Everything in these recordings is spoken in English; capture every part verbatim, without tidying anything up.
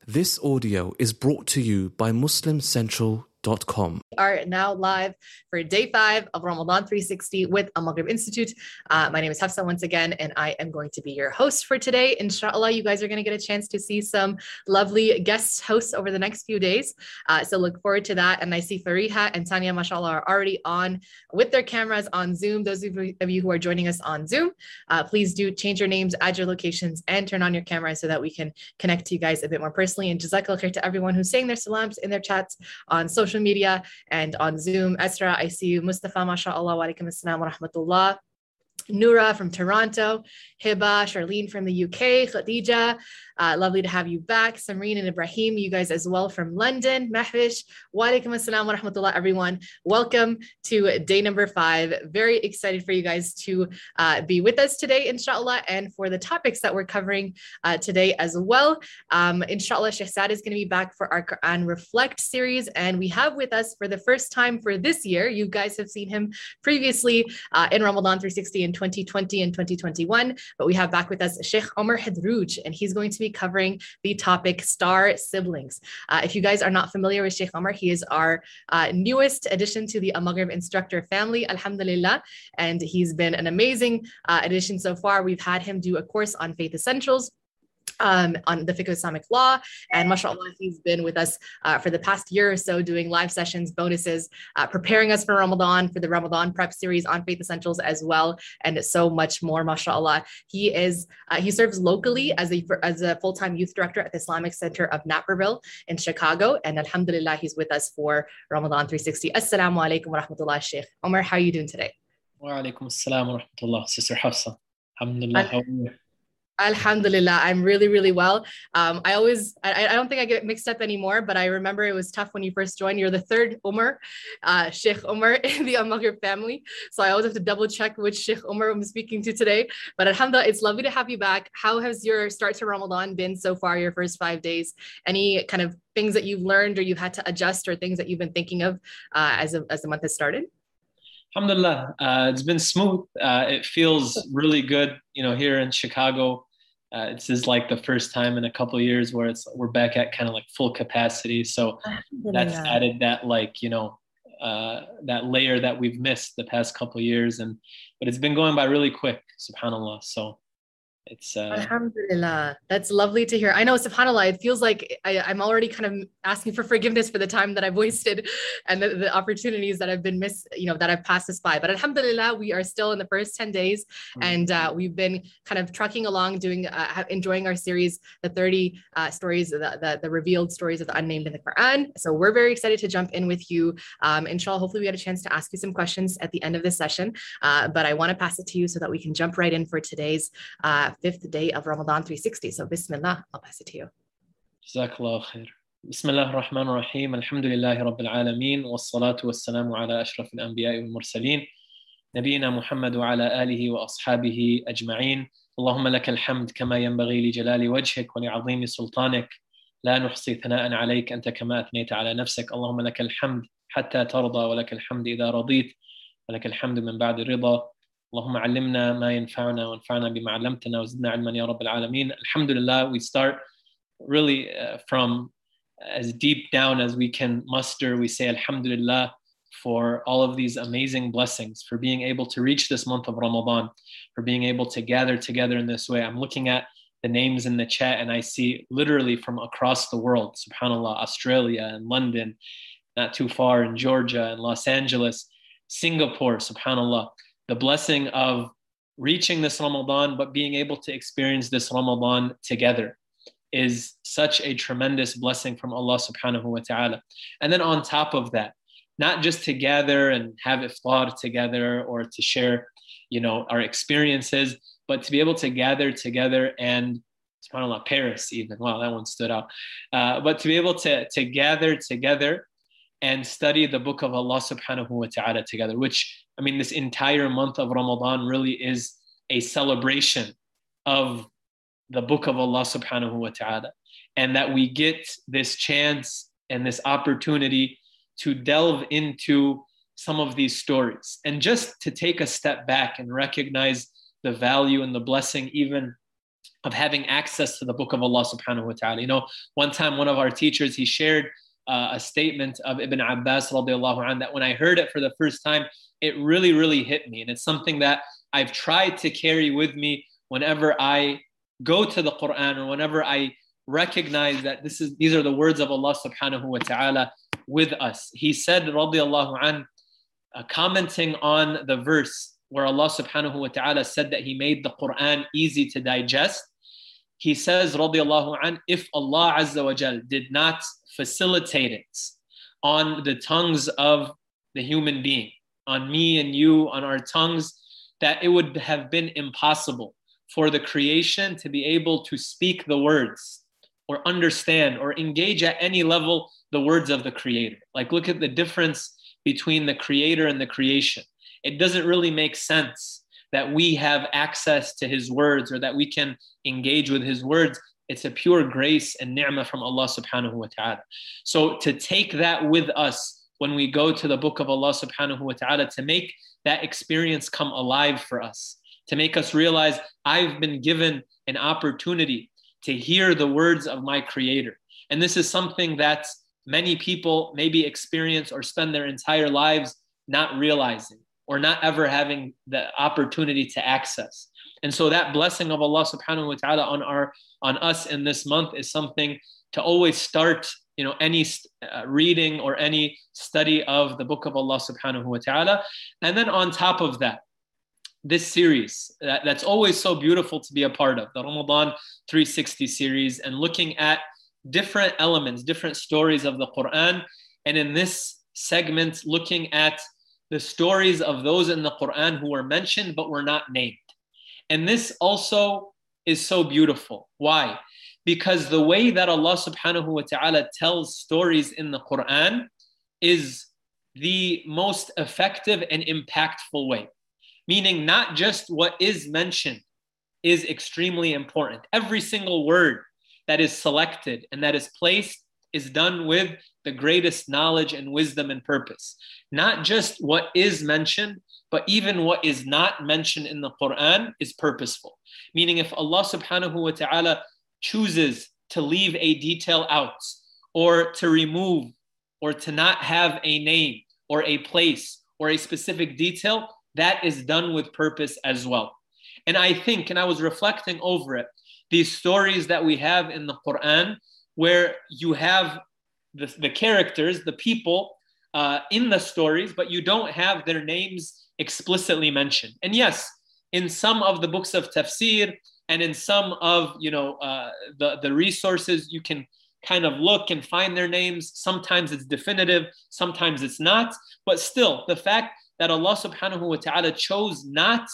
This audio is brought to you by Muslim Central dot com. We are now live for day five of Ramadan three sixty with Al Maghrib Institute. Uh, my name is Hafsa once again, and I am going to be your host for today. Inshallah, you guys are going to get a chance to see some lovely guest hosts over the next few days. Uh, so look forward to that. And I see Fariha and Tanya, mashallah, are already on with their cameras on Zoom. Those of you who are joining us on Zoom, uh, please do change your names, add your locations, and turn on your camera so that we can connect to you guys a bit more personally. And jazakallah khair to everyone who's saying their salams in their chats on social media and on Zoom. Esra, I see you. Mustafa, mashallah, wa alaikum assalam wa rahmatullah. Noura from Toronto, Hiba, Charlene from the U K, Khadija, uh, lovely to have you back. Samreen and Ibrahim, you guys as well from London. Mahvish, wa alaikum assalam wa rahmatullah, everyone. Welcome to day number five. Very excited for you guys to uh, be with us today, inshallah, and for the topics that we're covering uh, today as well. Um, inshallah, Sheikh Saad is going to be back for our Quran Reflect series, and we have with us for the first time for this year, you guys have seen him previously uh, in Ramadan three sixty in twenty twenty and twenty twenty-one, but we have back with us Sheikh Omar Hadrouj, and he's going to be covering the topic star siblings. Uh, if you guys are not familiar with Sheikh Omar, he is our uh, newest addition to the Al Maghrib instructor family, alhamdulillah, and he's been an amazing uh, addition so far. We've had him do a course on Faith Essentials, Um, on the fiqh of Islamic law, and mashallah, he's been with us uh, for the past year or so doing live sessions, bonuses, uh, preparing us for Ramadan, for the Ramadan prep series on Faith Essentials as well, and so much more, mashallah. He is, uh, he serves locally as a, as a full-time youth director at the Islamic Center of Naperville in Chicago, and alhamdulillah, he's with us for Ramadan three sixty. Assalamu alaikum wa rahmatullah, Sheikh. Omar, how are you doing today? Wa alaikum assalam wa rahmatullah, Sister Hafsa. Alhamdulillah, how are you? Alhamdulillah, I'm really, really well. Um, I always, I, I don't think I get mixed up anymore, but I remember it was tough when you first joined. You're the third Umar, uh, Sheikh Umar in the Al Maghrib family. So I always have to double check which Sheikh Umar I'm speaking to today. But alhamdulillah, it's lovely to have you back. How has your start to Ramadan been so far, your first five days? Any kind of things that you've learned or you've had to adjust, or things that you've been thinking of uh, as, a, as the month has started? Alhamdulillah, uh, it's been smooth. Uh, it feels really good, you know, here in Chicago. Uh, this is like the first time in a couple of years where it's we're back at kind of like full capacity. So that's added that like, you know, uh, that layer that we've missed the past couple of years. And but it's been going by really quick, subhanAllah. So it's uh alhamdulillah, that's lovely to hear. I know, subhanallah, it feels like I, I'm already kind of asking for forgiveness for the time that I've wasted and the, the opportunities that I've been missed, you know, that I've passed us by. But alhamdulillah, we are still in the first ten days, mm-hmm. and uh, we've been kind of trucking along, doing uh, enjoying our series, the thirty uh, stories, the, the the revealed stories of the unnamed in the Quran. So we're very excited to jump in with you. Um, inshallah, hopefully we get a chance to ask you some questions at the end of this session. Uh, but I want to pass it to you so that we can jump right in for today's uh, fifth day of Ramadan three sixty. So Bismillah, I'll pass it to you. Jazakallah khair. Bismillah ar-Rahman ar-Rahim. Alhamdulillahi Rabbil Alameen. Wassalatu wassalamu ala ashraf al-anbiya wal mursaleen. Nabiyyina Muhammad wa ala alihi wa ashabihi ajma'een. Allahumma laka al-hamd kama yanbaghi li jalali wajhik wa li 'azimi sultanik. La nuhsi thana'an 'alayk anta kama athnayta 'ala nafsik. Allahumma laka al-hamd hatta tarda wa laka al-hamd idha radit wa laka al-hamd min ba'di rida. اللهم علمنا ما ينفعنا وانفعنا بما علمتنا وزدنا علما يا رب العالمين. Alhamdulillah, we start really uh, from as deep down as we can muster. We say Alhamdulillah for all of these amazing blessings, for being able to reach this month of Ramadan, for being able to gather together in this way. I'm looking at the names in the chat and I see literally from across the world, subhanAllah, Australia and London, not too far in Georgia and Los Angeles, Singapore, subhanAllah. The blessing of reaching this Ramadan, but being able to experience this Ramadan together is such a tremendous blessing from Allah subhanahu wa ta'ala. And then on top of that, not just to gather and have iftar together or to share, you know, our experiences, but to be able to gather together and subhanAllah, Paris even, wow, that one stood out. Uh, but to be able to, to gather together and study the book of Allah subhanahu wa ta'ala together, which, I mean, this entire month of Ramadan really is a celebration of the book of Allah subhanahu wa ta'ala. And that we get this chance and this opportunity to delve into some of these stories and just to take a step back and recognize the value and the blessing even of having access to the book of Allah subhanahu wa ta'ala. You know, one time one of our teachers, he shared uh, a statement of Ibn Abbas radiallahu anhu that when I heard it for the first time, it really, really hit me. And it's something that I've tried to carry with me whenever I go to the Quran or whenever I recognize that this is these are the words of Allah subhanahu wa ta'ala with us. He said, radiallahu anhu, uh, commenting on the verse where Allah subhanahu wa ta'ala said that He made the Quran easy to digest, he says, radiallahu anhu, if Allah azza wa jal did not facilitate it on the tongues of the human being, on me and you, on our tongues, that it would have been impossible for the creation to be able to speak the words or understand or engage at any level the words of the Creator. Like, look at the difference between the Creator and the creation. It doesn't really make sense that we have access to His words or that we can engage with His words. It's a pure grace and ni'mah from Allah subhanahu wa ta'ala. So to take that with us when we go to the book of Allah subhanahu wa ta'ala, to make that experience come alive for us, to make us realize I've been given an opportunity to hear the words of my Creator. And this is something that many people maybe experience or spend their entire lives not realizing or not ever having the opportunity to access. And so that blessing of Allah subhanahu wa ta'ala on our on us in this month is something to always start, you know, any uh, reading or any study of the book of Allah subhanahu wa ta'ala. And then on top of that, this series that, that's always so beautiful to be a part of, the Ramadan three sixty series, and looking at different elements, different stories of the Quran. And in this segment, looking at the stories of those in the Quran who were mentioned but were not named. And this also is so beautiful. Why? Because the way that Allah subhanahu wa ta'ala tells stories in the Quran is the most effective and impactful way. Meaning not just what is mentioned is extremely important. Every single word that is selected and that is placed is done with the greatest knowledge and wisdom and purpose. Not just what is mentioned, but even what is not mentioned in the Quran is purposeful. Meaning if Allah subhanahu wa ta'ala chooses to leave a detail out, or to remove, or to not have a name, or a place, or a specific detail, that is done with purpose as well. And I think, and I was reflecting over it, these stories that we have in the Quran, where you have the, the characters, the people uh, in the stories, but you don't have their names explicitly mentioned. And yes, in some of the books of tafsir and in some of, you know, uh, the, the resources, you can kind of look and find their names. Sometimes it's definitive, sometimes it's not. But still, the fact that Allah subhanahu wa ta'ala chose not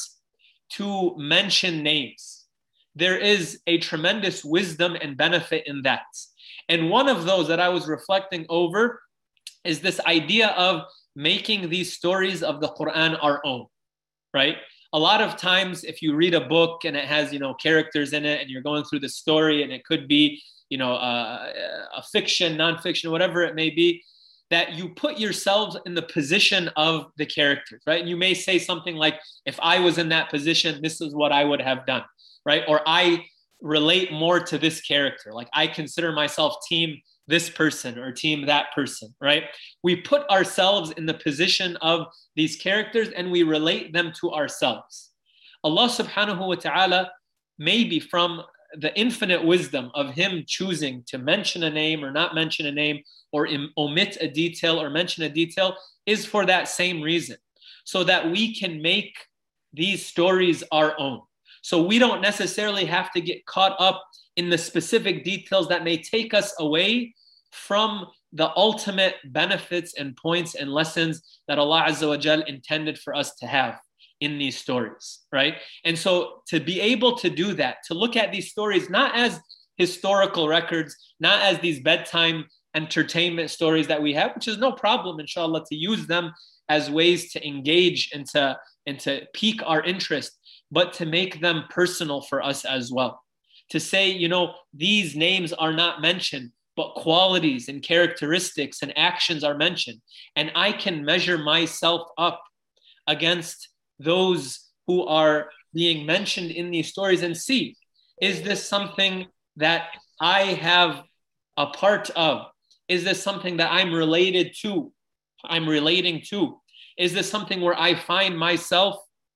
to mention names, there is a tremendous wisdom and benefit in that. And one of those that I was reflecting over is this idea of making these stories of the Quran our own, right? A lot of times if you read a book and it has, you know, characters in it and you're going through the story, and it could be, you know, uh, a fiction, nonfiction, whatever it may be, that you put yourselves in the position of the characters, right? And you may say something like, if I was in that position, this is what I would have done, right? Or I relate more to this character. Like I consider myself team this person or team that person, right? We put ourselves in the position of these characters and we relate them to ourselves. Allah subhanahu wa ta'ala, maybe from the infinite wisdom of Him choosing to mention a name or not mention a name, or im- omit a detail or mention a detail, is for that same reason, so that we can make these stories our own. So we don't necessarily have to get caught up in the specific details that may take us away from the ultimate benefits and points and lessons that Allah Azza wa Jal intended for us to have in these stories, right? And so to be able to do that, to look at these stories not as historical records, not as these bedtime entertainment stories that we have, which is no problem, inshallah, to use them as ways to engage and to, and to pique our interest, but to make them personal for us as well. To say, you know, these names are not mentioned, but qualities and characteristics and actions are mentioned. And I can measure myself up against those who are being mentioned in these stories and see Is this something that I have a part of? Is this something that I'm related to? I'm relating to? Is this something where I find myself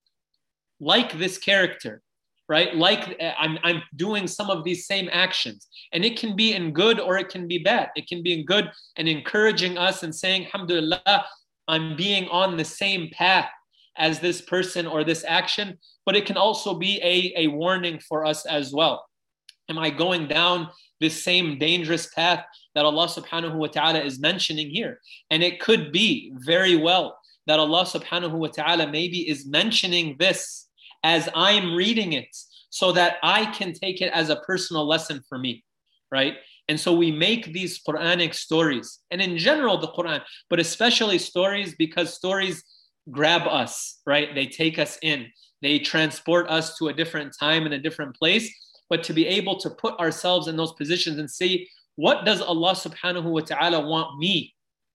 like this character, right? Like I'm, I'm doing some of these same actions. And it can be in good or it can be bad. It can be in good and encouraging us and saying, alhamdulillah, I'm being on the same path as this person or this action. But it can also be a, a warning for us as well. Am I going down this same dangerous path that Allah subhanahu wa ta'ala is mentioning here? And it could be very well that Allah subhanahu wa ta'ala maybe is mentioning this as I'm reading it so that I can take it as a personal lesson for me, right? And so we make these Quranic stories, and in general the Quran, but especially stories, because stories grab us, right? They take us in. They transport us to a different time and a different place. But to be able to put ourselves in those positions and see, what does Allah subhanahu wa ta'ala want me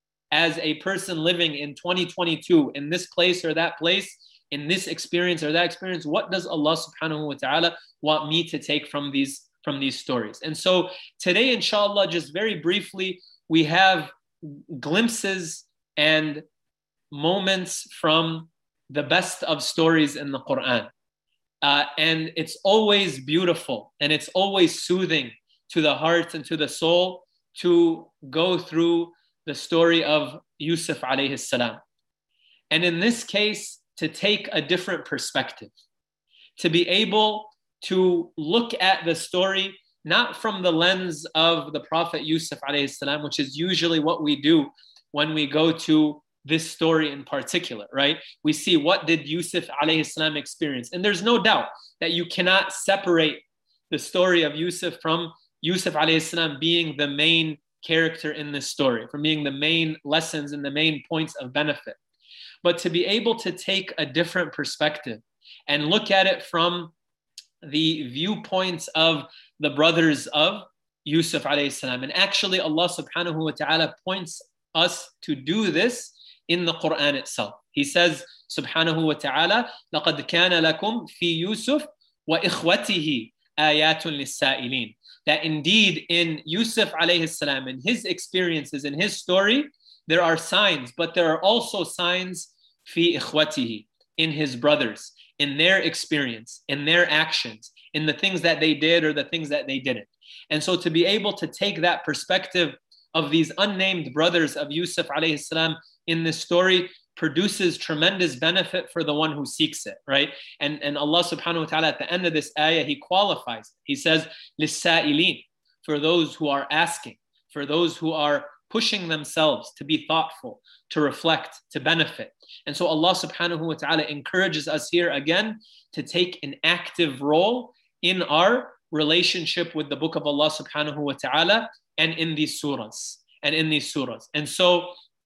as a person living in twenty twenty-two in this place or that place, in this experience or that experience? What does Allah subhanahu wa ta'ala want me to take from these, from these stories? And so today, inshallah, just very briefly, we have glimpses and moments from the best of stories in the Quran. Uh, and it's always beautiful and it's always soothing to the heart and to the soul to go through the story of Yusuf alayhi salam. And in this case, to take a different perspective, to be able to look at the story not from the lens of the Prophet Yusuf alayhi salam, which is usually what we do when we go to this story in particular, right? We see, what did Yusuf alayhi salam experience? And there's no doubt that you cannot separate the story of Yusuf from Yusuf alayhi salam being the main character in this story, from being the main lessons and the main points of benefit. But to be able to take a different perspective and look at it from the viewpoints of the brothers of Yusuf alayhi salam. And actually Allah subhanahu wa ta'ala points us to do this in the Quran itself. He says, subhanahu wa ta'ala, لَقَدْ كَانَ لَكُمْ فِي يُوسُفْ وَإِخْوَتِهِ آيَاتٌ لِلسَّائِلِينَ. That indeed in Yusuf alayhi salam, in his experiences, in his story, there are signs, but there are also signs fi ikhwatihi, in his brothers, in their experience, in their actions, in the things that they did or the things that they didn't. And so to be able to take that perspective of these unnamed brothers of Yusuf alayhi salam in this story produces tremendous benefit for the one who seeks it, right? And, and Allah subhanahu wa ta'ala at the end of this ayah, he qualifies. He says, لِلسَّائِلِينَ, for those who are asking, for those who are pushing themselves to be thoughtful, to reflect, to benefit. And so Allah subhanahu wa ta'ala encourages us here again to take an active role in our relationship with the book of Allah subhanahu wa ta'ala and in these surahs, and in these surahs. And so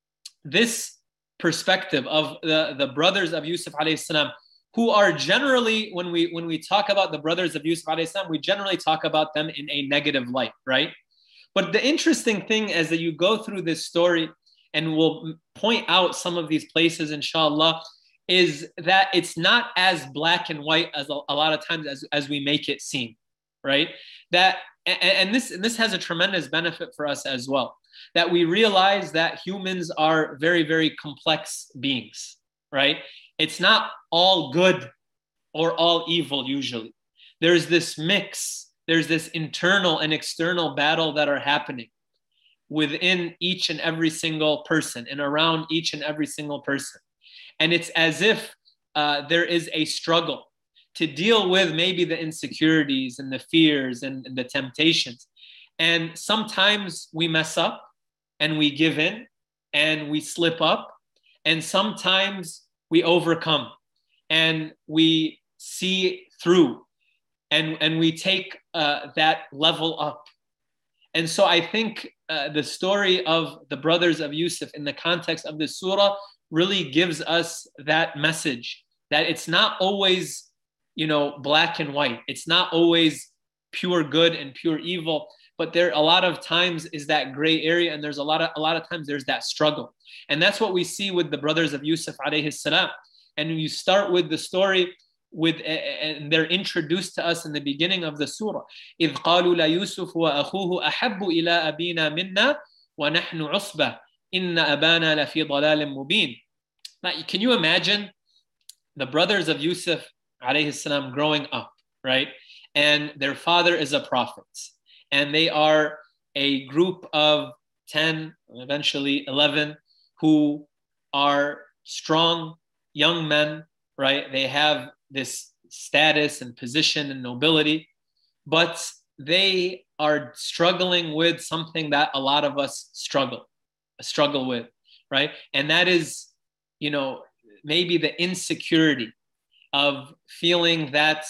this perspective of the, the brothers of Yusuf alayhi salam, who are generally, when we when we talk about the brothers of Yusuf alayhi salam, we generally talk about them in a negative light, right? But the interesting thing is that you go through this story, and we'll point out some of these places, inshallah, is that it's not as black and white as a, a lot of times as, as we make it seem, right? That and, and this and this has a tremendous benefit for us as well, that we realize that humans are very, very complex beings, right? It's not all good or all evil usually. There's this mix, there's this internal and external battle that are happening within each and every single person and around each and every single person. And it's as if uh, there is a struggle to deal with maybe the insecurities and the fears and, and the temptations. And sometimes we mess up and we give in and we slip up. And sometimes we overcome and we see through and, and we take uh, that level up. And so I think uh, the story of the brothers of Yusuf in the context of this surah really gives us that message, that it's not always, you know, black and white. It's not always pure good and pure evil, but there a lot of times is that gray area, and there's a lot of a lot of times there's that struggle. And that's what we see with the brothers of Yusuf alayhi salam. And when you start with the story, with, and they're introduced to us in the beginning of the surah. إِذْ قَالُوا لَيُوسُفُ وَأَخُوهُ أَحَبُّ إِلَىٰ أَبِينَا مِنَّا وَنَحْنُ عُصْبَةٌ إِنَّ أَبَانَا لَفِي ضَلَالٍ مُبِينٍ. Now, can you imagine the brothers of Yusuf alayhi salam growing up, right? And their father is a prophet. And they are a group of ten, eventually eleven, who are strong young men, right? They have this status and position and nobility, but they are struggling with something that a lot of us struggle, struggle with, right? And that is, you know, maybe the insecurity of feeling that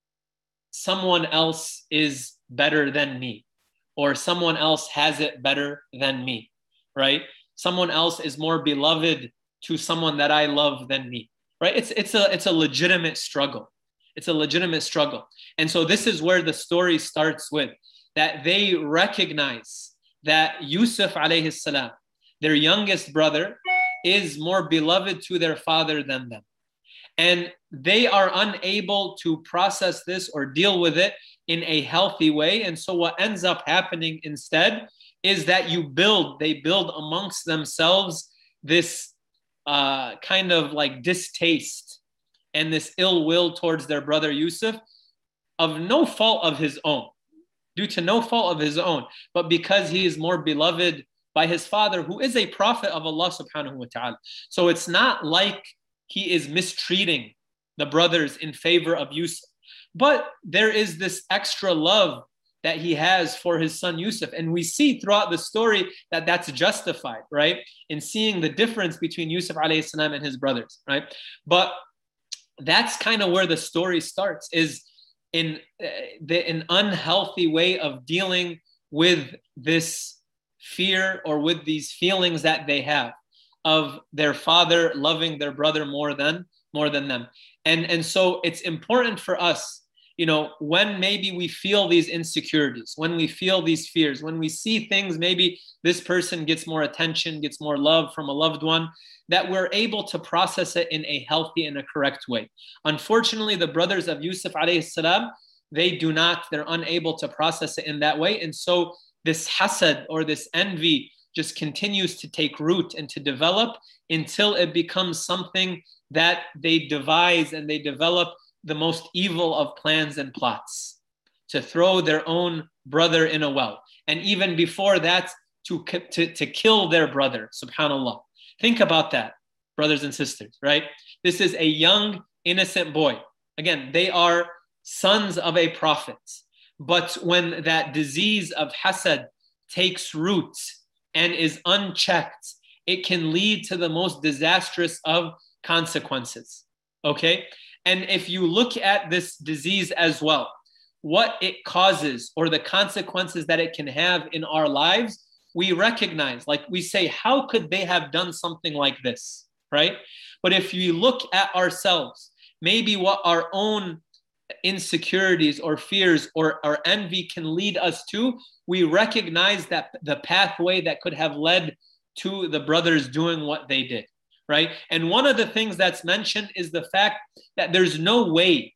someone else is better than me, or someone else has it better than me, right? Someone else is more beloved to someone that I love than me, right? It's it's a it's a legitimate struggle. It's a legitimate struggle. And so this is where the story starts with, that they recognize that Yusuf alayhi salam, their youngest brother, is more beloved to their father than them. And they are unable to process this or deal with it in a healthy way. And so what ends up happening instead is that you build, they build amongst themselves this uh, kind of like distaste and this ill will towards their brother Yusuf, of no fault of his own, due to no fault of his own, but because he is more beloved by his father, who is a prophet of Allah subhanahu wa ta'ala. So it's not like he is mistreating the brothers in favor of Yusuf, but there is this extra love that he has for his son Yusuf. And we see throughout the story that that's justified, right? In seeing the difference between Yusuf alayhi salam and his brothers, right? But that's kind of where the story starts, is in uh, the, an unhealthy way of dealing with this fear or with these feelings that they have of their father loving their brother more than more than them. And, and so it's important for us, you know, when maybe we feel these insecurities, when we feel these fears, when we see things, maybe this person gets more attention, gets more love from a loved one, that we're able to process it in a healthy and a correct way. Unfortunately, the brothers of Yusuf alayhi salam, they do not, they're unable to process it in that way. And so this hasad or this envy just continues to take root and to develop until it becomes something that they devise and they develop the most evil of plans and plots to throw their own brother in a well. And even before that, to, to, to kill their brother, subhanAllah. Think about that, brothers and sisters, right? This is a young, innocent boy. Again, they are sons of a prophet. But when that disease of hasad takes root and is unchecked, it can lead to the most disastrous of consequences, okay? And if you look at this disease as well, what it causes or the consequences that it can have in our lives, we recognize, like we say, how could they have done something like this, right? But if you look at ourselves, maybe what our own insecurities or fears or our envy can lead us to, we recognize that the pathway that could have led to the brothers doing what they did, right? And one of the things that's mentioned is the fact that there's no way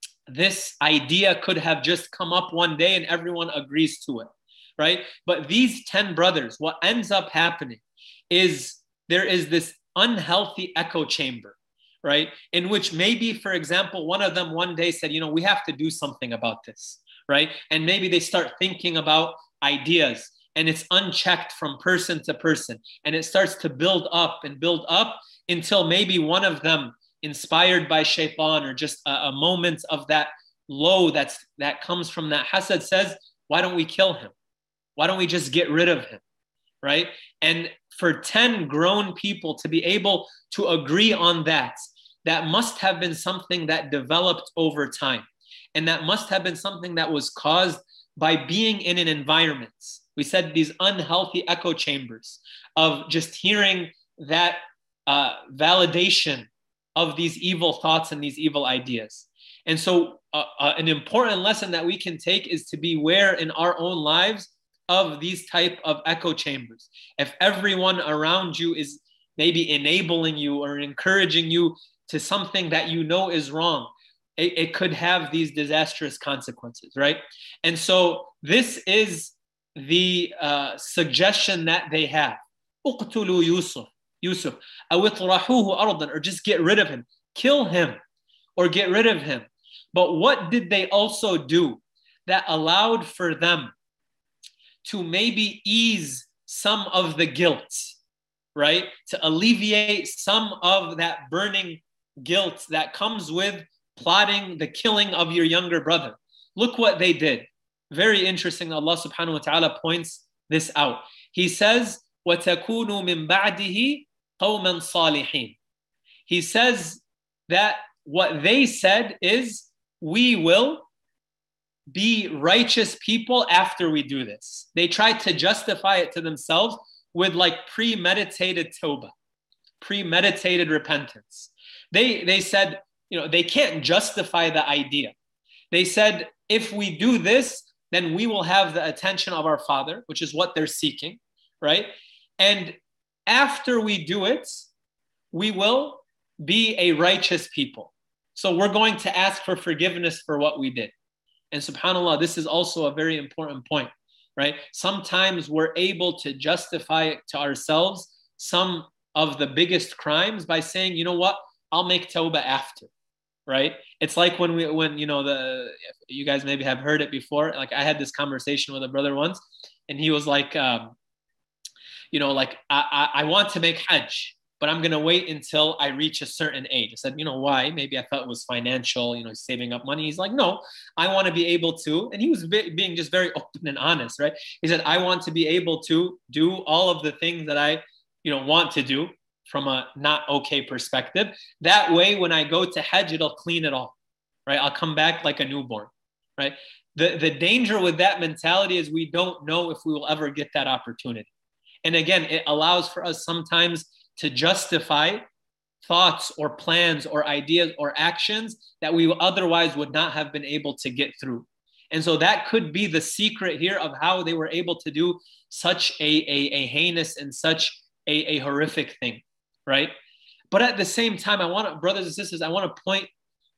this idea could have just come up one day and everyone agrees to it, right? But these ten brothers, what ends up happening is there is this unhealthy echo chamber, right? In which maybe, for example, one of them one day said, you know, we have to do something about this, right? And maybe they start thinking about ideas and it's unchecked from person to person. And it starts to build up and build up until maybe one of them, inspired by shaitan or just a, a moment of that low that's, that comes from that hasad, says, why don't we kill him? Why don't we just get rid of him, right? And for ten grown people to be able to agree on that, that must have been something that developed over time. And that must have been something that was caused by being in an environment. We said these unhealthy echo chambers of just hearing that uh, validation of these evil thoughts and these evil ideas. And so uh, uh, an important lesson that we can take is to beware in our own lives of these type of echo chambers. If everyone around you is maybe enabling you or encouraging you to something that you know is wrong, it, it could have these disastrous consequences, right? And so this is the uh, suggestion that they have. اقتلوا Yusuf, Yusuf, أو اطرحوه أرضا, or just get rid of him, kill him, or get rid of him. But what did they also do that allowed for them to maybe ease some of the guilt, right? To alleviate some of that burning guilt that comes with plotting the killing of your younger brother. Look what they did. Very interesting. Allah subhanahu wa ta'ala points this out. He says, وَتَكُونُوا مِن بَعْدِهِ قَوْمًا صَالِحِينَ. He says that what they said is, we will be righteous people after we do this. They tried to justify it to themselves with like premeditated tawbah, premeditated repentance. They, they said, you know, they can't justify the idea. They said, if we do this, then we will have the attention of our father, which is what they're seeking, right? And after we do it, we will be a righteous people. So we're going to ask for forgiveness for what we did. And subhanAllah, this is also a very important point, right? Sometimes we're able to justify to ourselves some of the biggest crimes by saying, you know what, I'll make tawbah after, right? It's like when we, when, you know, the, you guys maybe have heard it before. Like I had this conversation with a brother once, and he was like, um, you know, like I, I, I want to make Hajj, but I'm going to wait until I reach a certain age. I said, you know, why? Maybe I thought it was financial, you know, saving up money. He's like, no, I want to be able to, and he was be, being just very open and honest, right? He said, I want to be able to do all of the things that I, you know, want to do from a not okay perspective. That way, when I go to Hajj, it'll clean it all, right? I'll come back like a newborn, right? The, the danger with that mentality is we don't know if we will ever get that opportunity. And again, it allows for us sometimes to justify thoughts or plans or ideas or actions that we otherwise would not have been able to get through. And so that could be the secret here of how they were able to do such a, a, a heinous and such a, a horrific thing, right? But at the same time, I want to, brothers and sisters, I want to point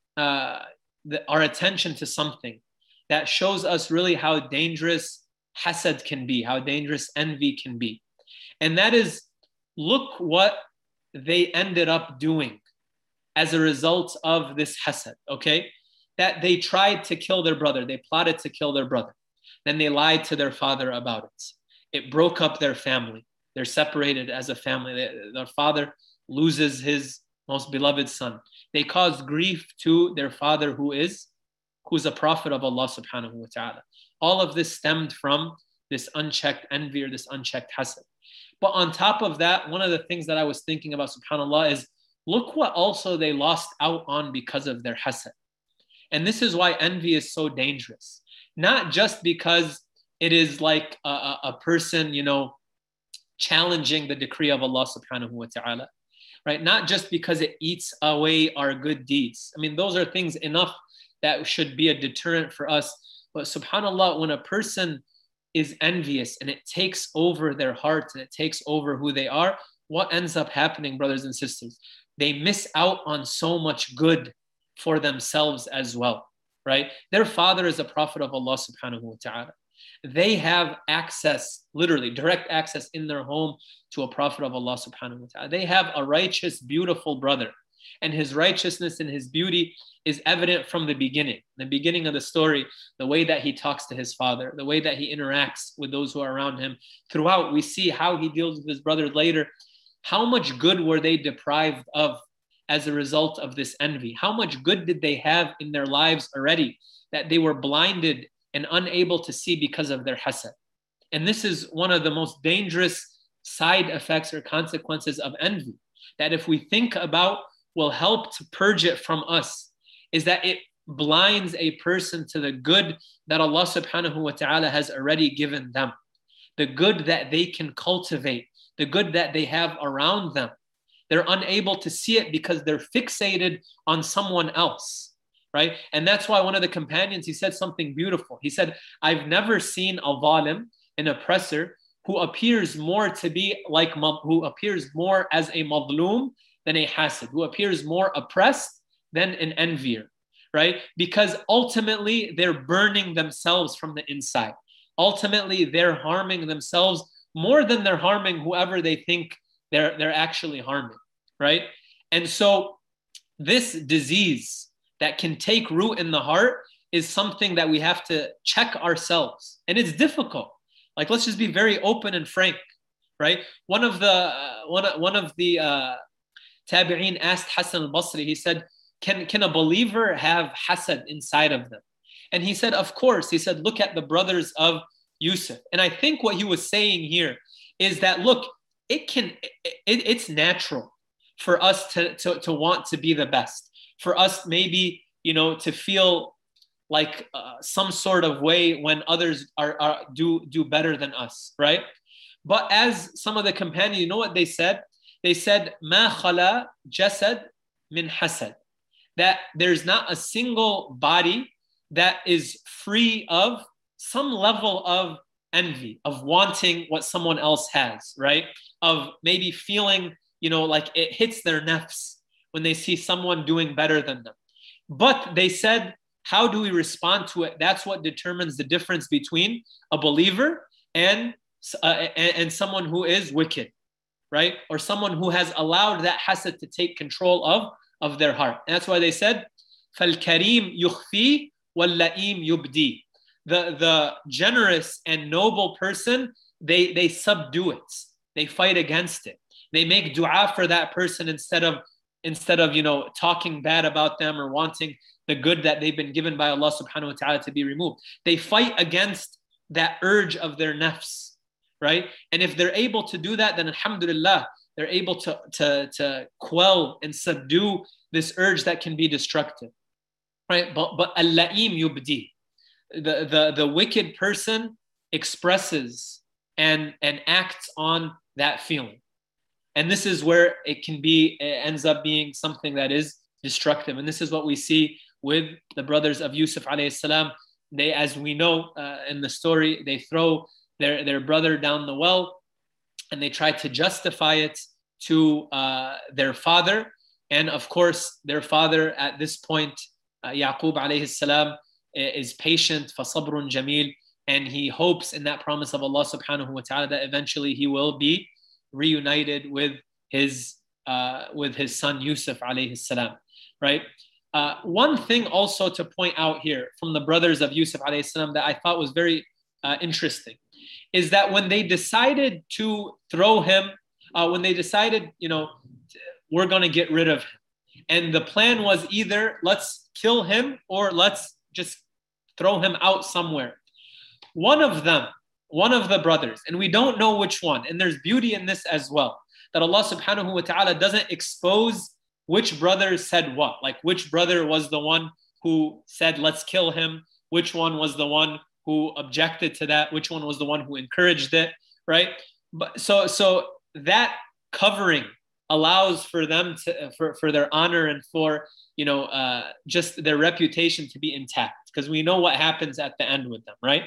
uh, the, our attention to something that shows us really how dangerous hasad can be, how dangerous envy can be. And that is, look what they ended up doing as a result of this hasad, okay? That they tried to kill their brother. They plotted to kill their brother. Then they lied to their father about it. It broke up their family. They're separated as a family. They, their father loses his most beloved son. They caused grief to their father who is, who's a prophet of Allah subhanahu wa ta'ala. All of this stemmed from this unchecked envy or this unchecked hasad. But on top of that, one of the things that I was thinking about, subhanAllah, is look what also they lost out on because of their hasad. And this is why envy is so dangerous. Not just because it is like a, a person, you know, challenging the decree of Allah subhanahu wa ta'ala, right? Not just because it eats away our good deeds. I mean, those are things enough that should be a deterrent for us. But subhanAllah, when a person is envious and it takes over their hearts and it takes over who they are, what ends up happening, brothers and sisters? They miss out on so much good for themselves as well, right? Their father is a prophet of Allah subhanahu wa ta'ala. They have access, literally direct access in their home to a prophet of Allah subhanahu wa ta'ala. They have a righteous, beautiful brother, and his righteousness and his beauty is evident from the beginning. The beginning of the story, the way that he talks to his father, the way that he interacts with those who are around him. Throughout, we see how he deals with his brother later. How much good were they deprived of as a result of this envy? How much good did they have in their lives already that they were blinded and unable to see because of their hasad? And this is one of the most dangerous side effects or consequences of envy, that if we think about will help to purge it from us, is that it blinds a person to the good that Allah subhanahu wa ta'ala has already given them, the good that they can cultivate, the good that they have around them. They're unable to see it because they're fixated on someone else, right? And that's why one of the companions, he said something beautiful. He said, I've never seen a zalim, an oppressor, who appears more to be like, who appears more as a madloom than a hasid, who appears more oppressed than an envier, right? Because ultimately they're burning themselves from the inside. Ultimately, they're harming themselves more than they're harming whoever they think they're, they're actually harming, right? And so this disease that can take root in the heart is something that we have to check ourselves. And it's difficult. Like, let's just be very open and frank, right? One of the, uh, one, one of the uh, tabi'een asked Hassan al-Basri, he said, can, can a believer have hasad inside of them? And he said, of course. He said, look at the brothers of Yusuf. And I think what he was saying here is that, look, it can, it, it's natural for us to, to, to want to be the best, for us maybe, you know, to feel like uh, some sort of way when others are, are do, do better than us, right? But as some of the companions, you know what they said? They said, "Ma khala jasad min hasad," that there's not a single body that is free of some level of envy, of wanting what someone else has, right? Of maybe feeling, you know, like it hits their nafs when they see someone doing better than them. But they said, how do we respond to it? That's what determines the difference between a believer and, uh, and, and someone who is wicked, right? Or someone who has allowed that hasad to take control of, of their heart. And that's why they said, فَالْكَرِيمُ يُخْفِي وَاللَّئِيمُ يُبْدِي. The, the generous and noble person, they, they subdue it. They fight against it. They make dua for that person instead of, instead of, you know, talking bad about them or wanting the good that they've been given by Allah subhanahu wa ta'ala to be removed. They fight against that urge of their nafs, right? And if they're able to do that, then alhamdulillah, they're able to, to, to quell and subdue this urge that can be destructive, right? But, but al-la'im yubdi. The, the, the wicked person expresses and, and acts on that feeling. And this is where it can be, it ends up being something that is destructive. And this is what we see with the brothers of Yusuf alayhi salam. They, as we know uh, in the story, they throw their, their brother down the well and they try to justify it to uh, their father. And of course, their father at this point, uh, Yaqub alayhi salam, is patient, فَصَبْرٌ جَمِيلٌ, and he hopes in that promise of Allah subhanahu wa ta'ala that eventually he will be reunited with his uh, with his son Yusuf alayhi salam, right? Uh, one thing also to point out here from the brothers of Yusuf alayhi salam that I thought was very uh, interesting is that when they decided to throw him, uh, when they decided, you know, we're going to get rid of him, and the plan was either let's kill him or let's just throw him out somewhere. One of them, one of the brothers, and we don't know which one, and there's beauty in this as well, that Allah subhanahu wa ta'ala doesn't expose which brother said what, like which brother was the one who said, let's kill him, which one was the one who objected to that, which one was the one who encouraged it, right? But so, so that covering allows for them to, for, for their honor and for, you know, uh, just their reputation to be intact, because we know what happens at the end with them, right?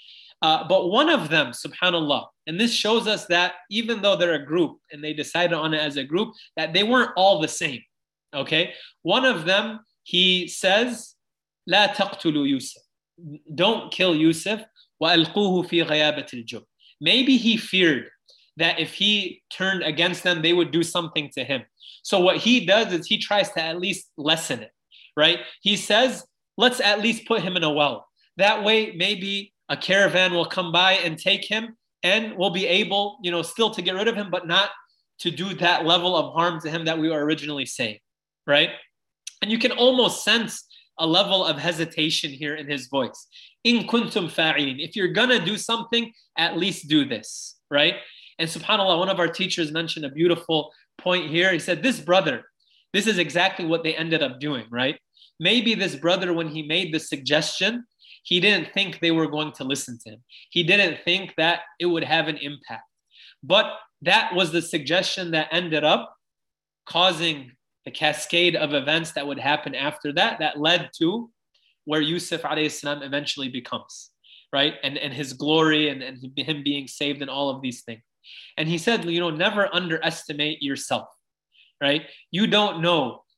Uh, but one of them, subhanAllah, and this shows us that even though they're a group and they decided on it as a group, that they weren't all the same, okay? One of them, he says, لا تقتلوا يوسف. Don't kill Yusuf. وألقوه في غيابة الجب. Maybe he feared that if he turned against them, they would do something to him. So what he does is he tries to at least lessen it, right? He says, let's at least put him in a well. That way, maybe a caravan will come by and take him, and we'll be able, you know, still to get rid of him, but not to do that level of harm to him that we were originally saying, right? And you can almost sense a level of hesitation here in his voice. In kuntum fa'ilin. If you're gonna do something, at least do this, right? And subhanAllah, one of our teachers mentioned a beautiful point here. He said, this brother, this is exactly what they ended up doing, right? Maybe this brother, when he made the suggestion, he didn't think they were going to listen to him. He didn't think that it would have an impact. But that was the suggestion that ended up causing the cascade of events that would happen after that, that led to where Yusuf alayhi salam eventually becomes, right? And, and his glory and, and him being saved and all of these things. And he said, you know, never underestimate yourself, right? You don't know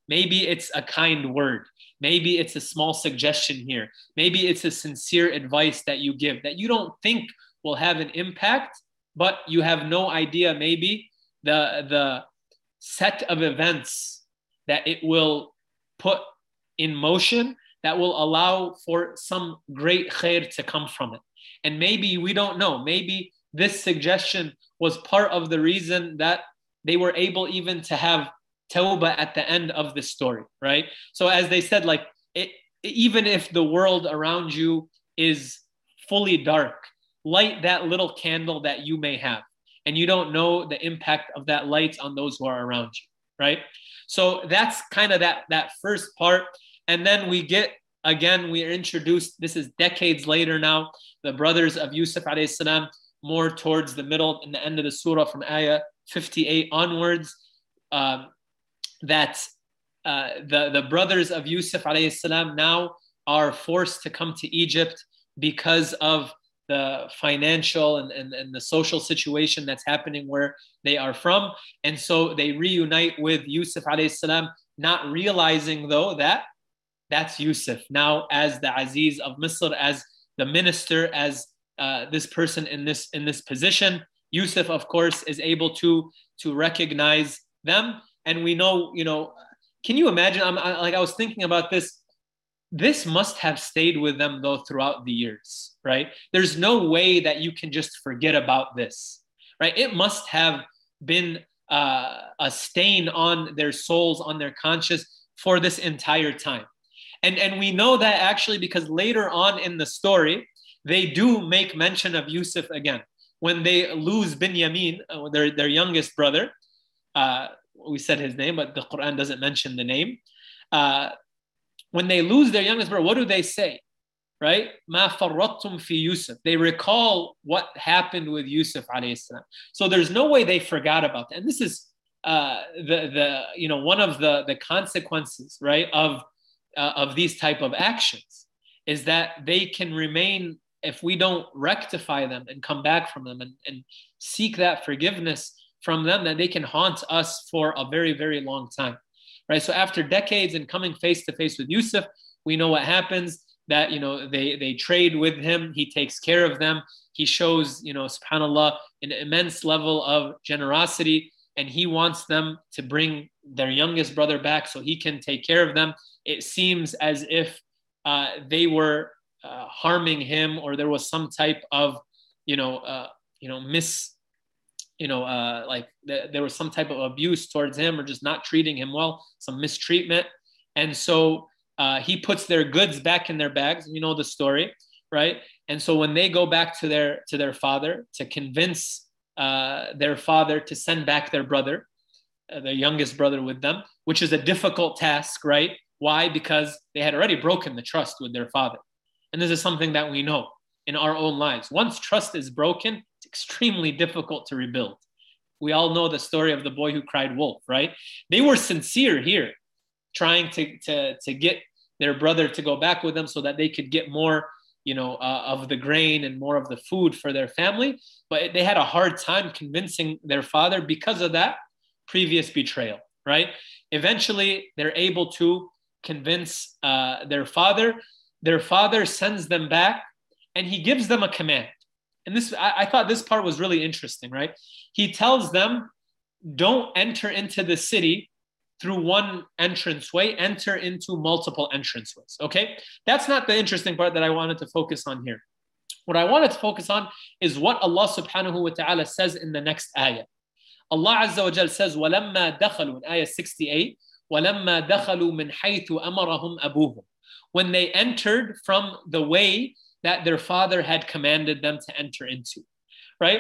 Maybe it's a kind word. Maybe it's a small suggestion here. Maybe it's a sincere advice that you give that you don't think will have an impact, but you have no idea maybe the, the set of events that it will put in motion that will allow for some great khair to come from it. And maybe we don't know. Maybe this suggestion was part of the reason that they were able even to have tawbah at the end of the story, right? So as they said, like, it, even if the world around you is fully dark, light that little candle that you may have. And you don't know the impact of that light on those who are around you, right? So that's kind of that, that first part. And then we get, again, we are introduced, this is decades later now, the brothers of Yusuf alayhi salam, more towards the middle and the end of the surah from ayah fifty-eight onwards, um, that uh, the, the brothers of Yusuf alayhi salam now are forced to come to Egypt because of the financial and, and, and the social situation that's happening where they are from. And so they reunite with Yusuf alayhi salam, not realizing though that that's Yusuf now as the Aziz of Misr, as the minister, as uh, this person in this in this position. Yusuf, of course, is able to to recognize them. And we know, you know, can you imagine? I'm I, like I was thinking about this. This must have stayed with them though throughout the years, right? There's no way that you can just forget about this, right? It must have been uh, a stain on their souls, on their conscience for this entire time. And, and we know that actually because later on in the story, they do make mention of Yusuf again. When they lose Binyamin, uh, their, their youngest brother, uh, we said his name, but the Quran doesn't mention the name. Uh, when they lose their youngest brother, what do they say? Right? Ma farrattum fi Yusuf. They recall what happened with Yusuf alayhi salam. So there's no way they forgot about that. And this is uh, the, the, you know, one of the, the consequences, right, of Uh, of these type of actions is that they can remain, if we don't rectify them and come back from them and, and seek that forgiveness from them, that they can haunt us for a very, very long time, right? So after decades and coming face to face with Yusuf, we know what happens, that, you know, they, they trade with him. He takes care of them. He shows, you know, subhanAllah, an immense level of generosity, and he wants them to bring their youngest brother back so he can take care of them. It seems as if uh, they were uh, harming him, or there was some type of, you know, uh, you know, mis, you know, uh, like th- there was some type of abuse towards him, or just not treating him well, some mistreatment. And so uh, he puts their goods back in their bags. You know the story, right? And so when they go back to their to their father to convince uh, their father to send back their brother, uh, their youngest brother with them, which is a difficult task, right? Why? Because they had already broken the trust with their father. And this is something that we know in our own lives. Once trust is broken, it's extremely difficult to rebuild. We all know the story of the boy who cried wolf, right? They were sincere here, trying to, to, to get their brother to go back with them so that they could get more, you know, uh, of the grain and more of the food for their family. But they had a hard time convincing their father because of that previous betrayal, right? Eventually, they're able to convince uh, their father. Their father sends them back, and he gives them a command. And this, I, I thought this part was really interesting, right? He tells them, don't enter into the city through one entranceway, enter into multiple entranceways, okay? That's not the interesting part that I wanted to focus on here. What I wanted to focus on is what Allah subhanahu wa ta'ala says in the next ayah. Allah Azza wa Jal says, وَلَمَّا دَخَلُوا, in ayah sixty-eight, وَلَمَّا دَخَلُوا مِنْ حَيْثُ أَمَرَهُمْ أَبُوهُم, when they entered from the way that their father had commanded them to enter into, right?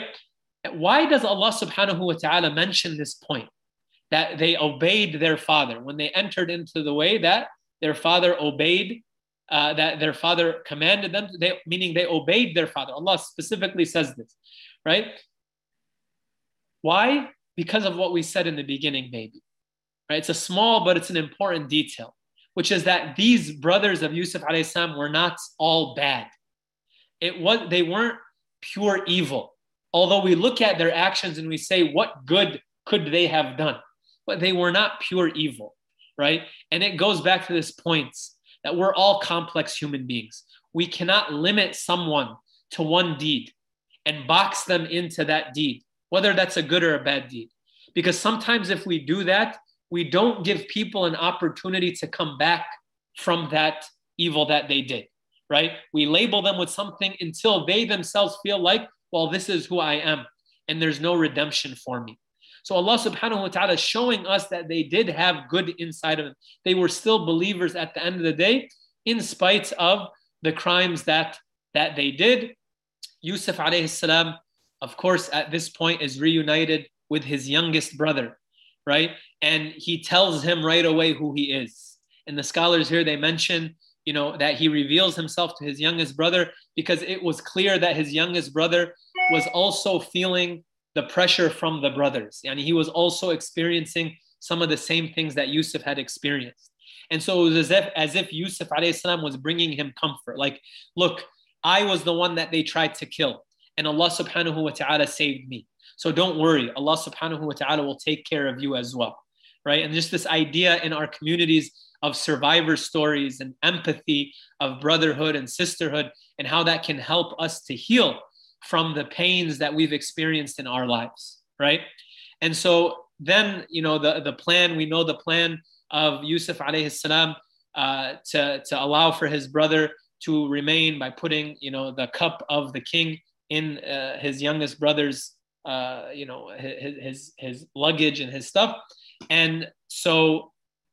Why does Allah subhanahu wa ta'ala mention this point? That they obeyed their father when they entered into the way that their father obeyed, uh, that their father commanded them, they, meaning they obeyed their father. Allah specifically says this, right? Why? Because of what we said in the beginning, maybe. Right? It's a small, but it's an important detail, which is that these brothers of Yusuf alayhi salam were not all bad. It was, they weren't pure evil. Although we look at their actions and we say, what good could they have done? But they were not pure evil. right? And it goes back to this point that we're all complex human beings. We cannot limit someone to one deed and box them into that deed, whether that's a good or a bad deed. Because sometimes if we do that, we don't give people an opportunity to come back from that evil that they did, right? We label them with something until they themselves feel like, well, this is who I am, and there's no redemption for me. So Allah subhanahu wa ta'ala is showing us that they did have good inside of them. They were still believers at the end of the day, in spite of the crimes that, that they did. Yusuf alayhi salam, of course, at this point is reunited with his youngest brother, right? And he tells him right away who he is. And the scholars here, they mention, you know, that he reveals himself to his youngest brother because it was clear that his youngest brother was also feeling the pressure from the brothers. And he was also experiencing some of the same things that Yusuf had experienced. And so it was as if, as if Yusuf alayhi salam was bringing him comfort. Like, look, I was the one that they tried to kill, and Allah subhanahu wa ta'ala saved me. So don't worry, Allah subhanahu wa ta'ala will take care of you as well, right? And just this idea in our communities of survivor stories and empathy of brotherhood and sisterhood, and how that can help us to heal from the pains that we've experienced in our lives, right? And so then, you know, the, the plan, we know the plan of Yusuf alayhi salam uh, to, to allow for his brother to remain by putting, you know, the cup of the king in uh, his youngest brother's, uh, you know, his, his, his luggage and his stuff. And so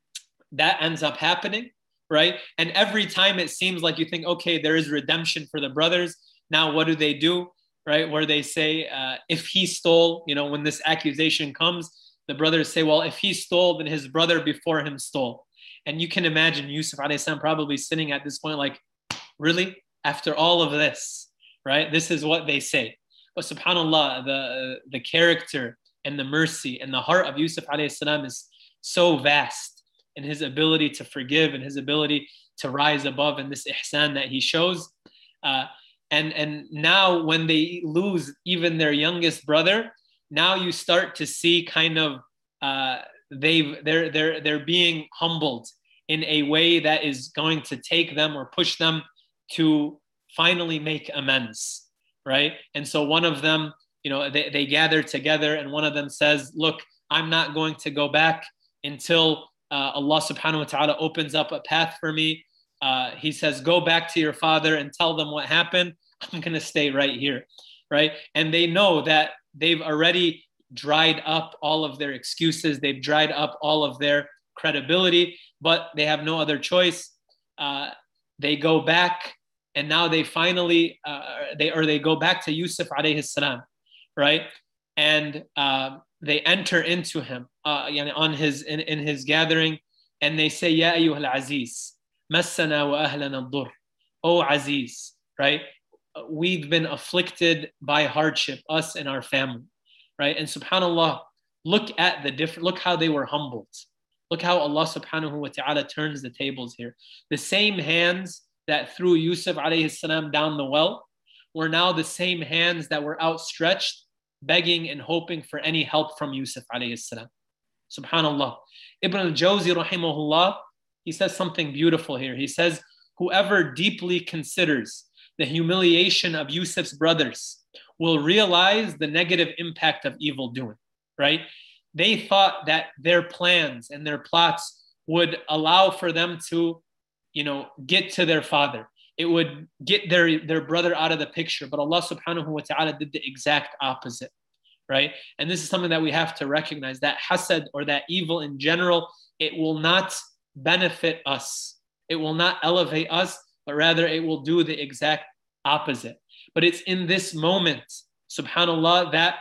that ends up happening, right? And every time it seems like you think, okay, there is redemption for the brothers. Now, what do they do, right? Where they say, uh, if he stole, you know, when this accusation comes, the brothers say, well, if he stole, then his brother before him stole. And you can imagine Yusuf alayhi salam probably sitting at this point like, really? After all of this, right? This is what they say. But subhanAllah, the, the character and the mercy and the heart of Yusuf alayhi salam is so vast, in his ability to forgive and his ability to rise above in this ihsan that he shows. Uh, and, and now when they lose even their youngest brother, now you start to see kind of uh, they've, they're, they're, they're being humbled in a way that is going to take them or push them to finally make amends, right? And so one of them, you know, they, they gather together, and one of them says, look, I'm not going to go back until uh, Allah subhanahu wa ta'ala opens up a path for me. Uh, he says, go back to your father and tell them what happened. I'm going to stay right here, right? And they know that they've already dried up all of their excuses. They've dried up all of their credibility, but they have no other choice. Uh, they go back, and now they finally, uh, they or they go back to Yusuf alayhi salam, right? And uh, they enter into him uh, on his in, in his gathering, and they say, Ya ayyuhal aziz, massana wa ahlana ad-dur. O Aziz, right? We've been afflicted by hardship, us and our family, right? And subhanAllah, look at the different, look how they were humbled. Look how Allah subhanahu wa ta'ala turns the tables here. The same hands that threw Yusuf alayhi salam down the well were now the same hands that were outstretched, begging and hoping for any help from Yusuf alayhi salam. Subhanallah. Ibn al-Jawzi rahimahullah, he says something beautiful here. He says, whoever deeply considers the humiliation of Yusuf's brothers will realize the negative impact of evil doing, right? They thought that their plans and their plots would allow for them to, you know, get to their father. It would get their, their brother out of the picture. But Allah subhanahu wa ta'ala did the exact opposite, right? And this is something that we have to recognize, that hasad, or that evil in general, it will not benefit us. It will not elevate us, but rather it will do the exact opposite. But it's in this moment, subhanAllah, that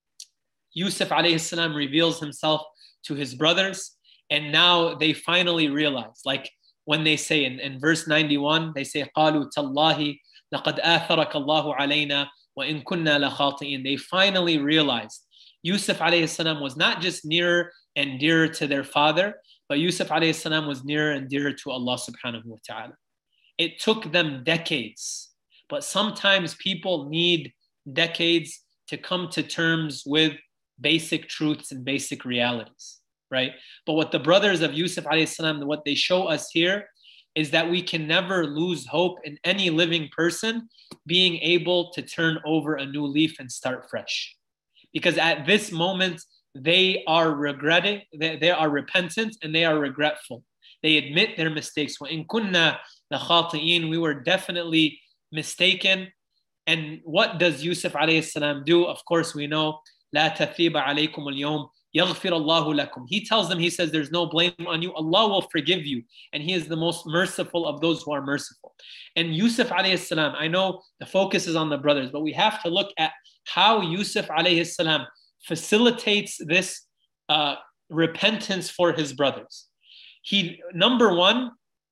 Yusuf alayhi salam reveals himself to his brothers, and now they finally realize, like when they say in, in verse ninety-one, they say, قَالُوا تَاللَّهِ لَقَدْ آثَرَكَ اللَّهُ عَلَيْنَا وَإِن كُنَّا لَخَاطِئِينَ. They finally realized Yusuf alayhi salam was not just nearer and dearer to their father, but Yusuf alayhi salam was nearer and dearer to Allah subhanahu wa ta'ala. It took them decades, but sometimes people need decades to come to terms with basic truths and basic realities, right? But what the brothers of Yusuf alayhi salam, what they show us here is that we can never lose hope in any living person being able to turn over a new leaf and start fresh. Because at this moment, they are regretting, they, they are repentant, and they are regretful. They admit their mistakes. وَإِن كُنَّا لَخَاطِئِينَ, we were definitely mistaken. And what does Yusuf alayhi salam do? Of course, we know, لَا تَثِيبَ عَلَيْكُمُ الْيَوْمِ يَغْفِرَ اللَّهُ لَكُمْ. He tells them, he says, there's no blame on you. Allah will forgive you. And he is the most merciful of those who are merciful. And Yusuf alayhi salam, I know the focus is on the brothers, but we have to look at how Yusuf alayhi salam facilitates this uh, repentance for his brothers. He, number one,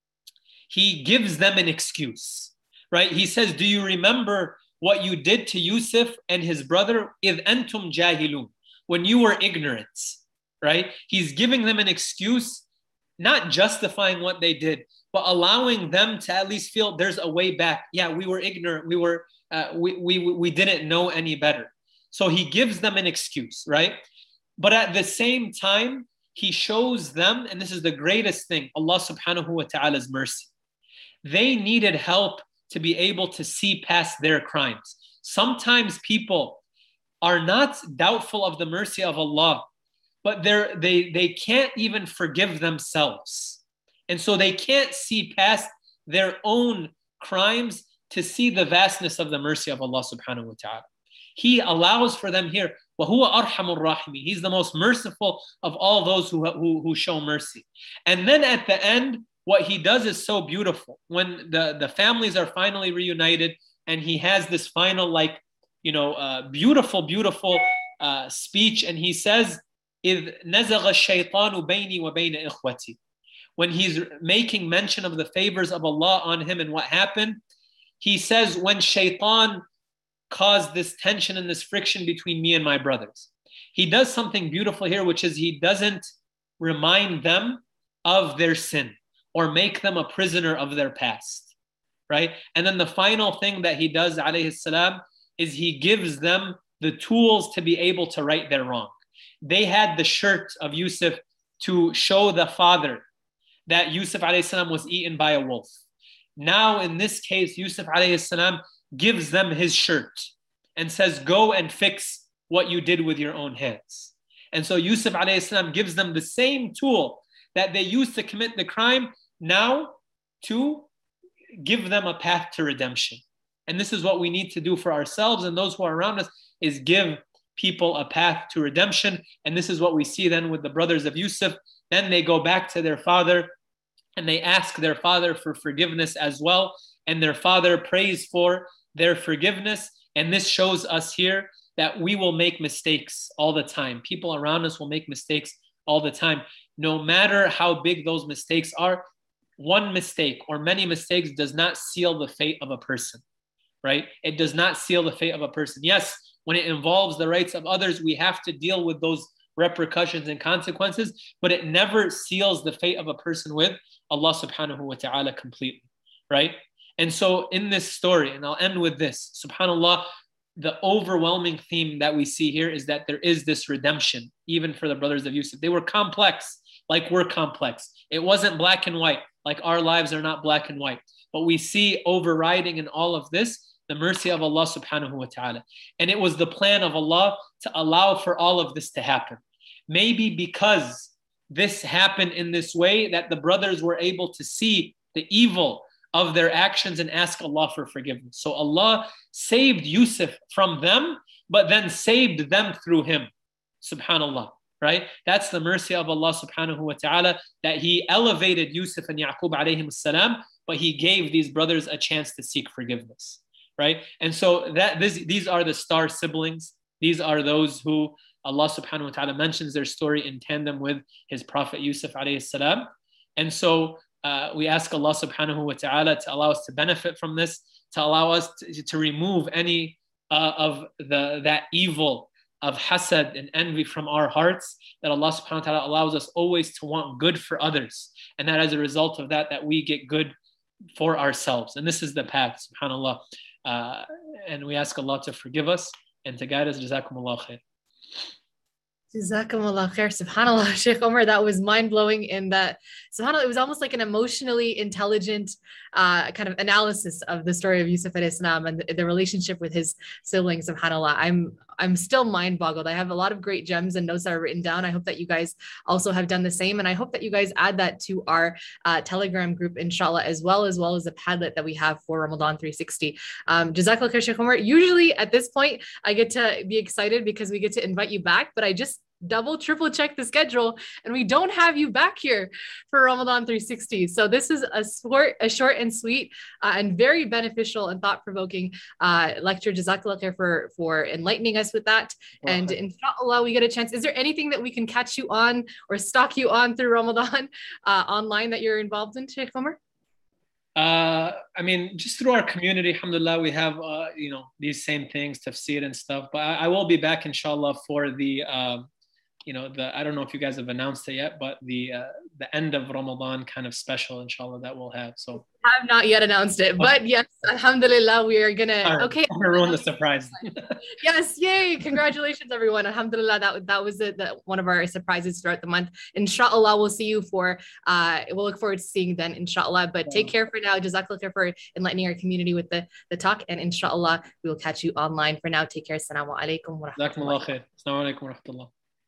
he gives them an excuse, right? He says, do you remember what you did to Yusuf and his brother? إِذْ أَنْتُمْ جَاهِلُونَ, when you were ignorant, right? He's giving them an excuse, not justifying what they did, but allowing them to at least feel there's a way back. Yeah, we were ignorant. We were, uh, we, we, we didn't know any better. So he gives them an excuse, right? But at the same time, he shows them, and this is the greatest thing, Allah subhanahu wa ta'ala's mercy. They needed help to be able to see past their crimes. Sometimes people are not doubtful of the mercy of Allah, but they're, they, they can't even forgive themselves. And so they can't see past their own crimes to see the vastness of the mercy of Allah subhanahu wa ta'ala. He allows for them here, وَهُوَ أَرْحَمُ الرَّاحِمِينَ. He's the most merciful of all those who, who, who show mercy. And then at the end, what he does is so beautiful. When the, the families are finally reunited and he has this final, like, you know, uh, beautiful, beautiful uh, speech. And he says, إِذْ نَزَغَ الشَّيْطَانُ بَيْنِي وَبَيْنَ إِخْوَتِي. When he's making mention of the favors of Allah on him and what happened, he says, when shaitan caused this tension and this friction between me and my brothers. He does something beautiful here, which is he doesn't remind them of their sin or make them a prisoner of their past, right? And then the final thing that he does, alayhi salam, is he gives them the tools to be able to right their wrong. They had the shirt of Yusuf to show the father that Yusuf alayhi salam was eaten by a wolf. Now in this case, Yusuf alayhi salam gives them his shirt and says, go and fix what you did with your own hands. And so Yusuf alayhi salam gives them the same tool that they used to commit the crime, now to give them a path to redemption. And this is what we need to do for ourselves and those who are around us, is give people a path to redemption. And this is what we see then with the brothers of Yusuf. Then they go back to their father and they ask their father for forgiveness as well. And their father prays for their forgiveness. And this shows us here that we will make mistakes all the time. People around us will make mistakes all the time. No matter how big those mistakes are, one mistake or many mistakes does not seal the fate of a person, right? It does not seal the fate of a person. Yes, when it involves the rights of others, we have to deal with those repercussions and consequences, but it never seals the fate of a person with Allah subhanahu wa ta'ala completely, right? And so in this story, and I'll end with this, subhanAllah, the overwhelming theme that we see here is that there is this redemption, even for the brothers of Yusuf. They were complex, like we're complex. It wasn't black and white, like our lives are not black and white. But we see overriding in all of this, the mercy of Allah subhanahu wa ta'ala. And it was the plan of Allah to allow for all of this to happen. Maybe because this happened in this way that the brothers were able to see the evil of their actions and ask Allah for forgiveness. So Allah saved Yusuf from them, but then saved them through him. Subhanallah, right? That's the mercy of Allah subhanahu wa ta'ala, that he elevated Yusuf and Yaqub alayhim salam, but he gave these brothers a chance to seek forgiveness, right? And so that this, these are the star siblings. These are those who Allah subhanahu wa ta'ala mentions their story in tandem with his prophet Yusuf alayhi salam. And so Uh, we ask Allah subhanahu wa ta'ala to allow us to benefit from this, to allow us to, to remove any uh, of the that evil of hasad and envy from our hearts, that Allah subhanahu wa ta'ala allows us always to want good for others. And that as a result of that, that we get good for ourselves. And this is the path, subhanAllah. Uh, and we ask Allah to forgive us and to guide us. Jazakumullah khair. Jazakumullah khair. SubhanAllah, Sheikh Omar, that was mind blowing in that, SubhanAllah, it was almost like an emotionally intelligent uh, kind of analysis of the story of Yusuf alayhi salam and the, the relationship with his siblings. SubhanAllah, I'm I'm still mind boggled. I have a lot of great gems and notes that are written down. I hope that you guys also have done the same. And I hope that you guys add that to our uh, Telegram group, inshallah, as well, as well as the Padlet that we have for Ramadan three sixty. Um, Jazakallah khair, Sheikh Omar. Usually at this point, I get to be excited because we get to invite you back, but I just double, triple check the schedule and we don't have you back here for Ramadan three sixty. So this is a short, a short and sweet uh, and very beneficial and thought-provoking uh, lecture. Jazakallah khair for, for enlightening us with that. Wow. And inshallah, we get a chance. Is there anything that we can catch you on or stalk you on through Ramadan uh, online that you're involved in, Sheikh Omar? Uh, I mean, just through our community, alhamdulillah, we have, uh, you know, these same things, tafsir and stuff. But I, I will be back, inshallah, for the, uh, you know, the, I don't know if you guys have announced it yet, but the uh, the end of Ramadan kind of special, inshallah, that we'll have. So I have not yet announced it, but yes, alhamdulillah, we are gonna, right. okay. I'm gonna ruin the surprise. Yes, yay, congratulations, everyone. Alhamdulillah, that, that was it, that one of our surprises throughout the month. Inshallah, we'll see you for, uh, we'll look forward to seeing you then, inshallah. But take care for now. Jazakallah khair for enlightening our community with the, the talk. And inshallah, we will catch you online. For now, take care. Assalamu alaikum wa rahmatullah. Assalamu alaikum wa rahmatullah.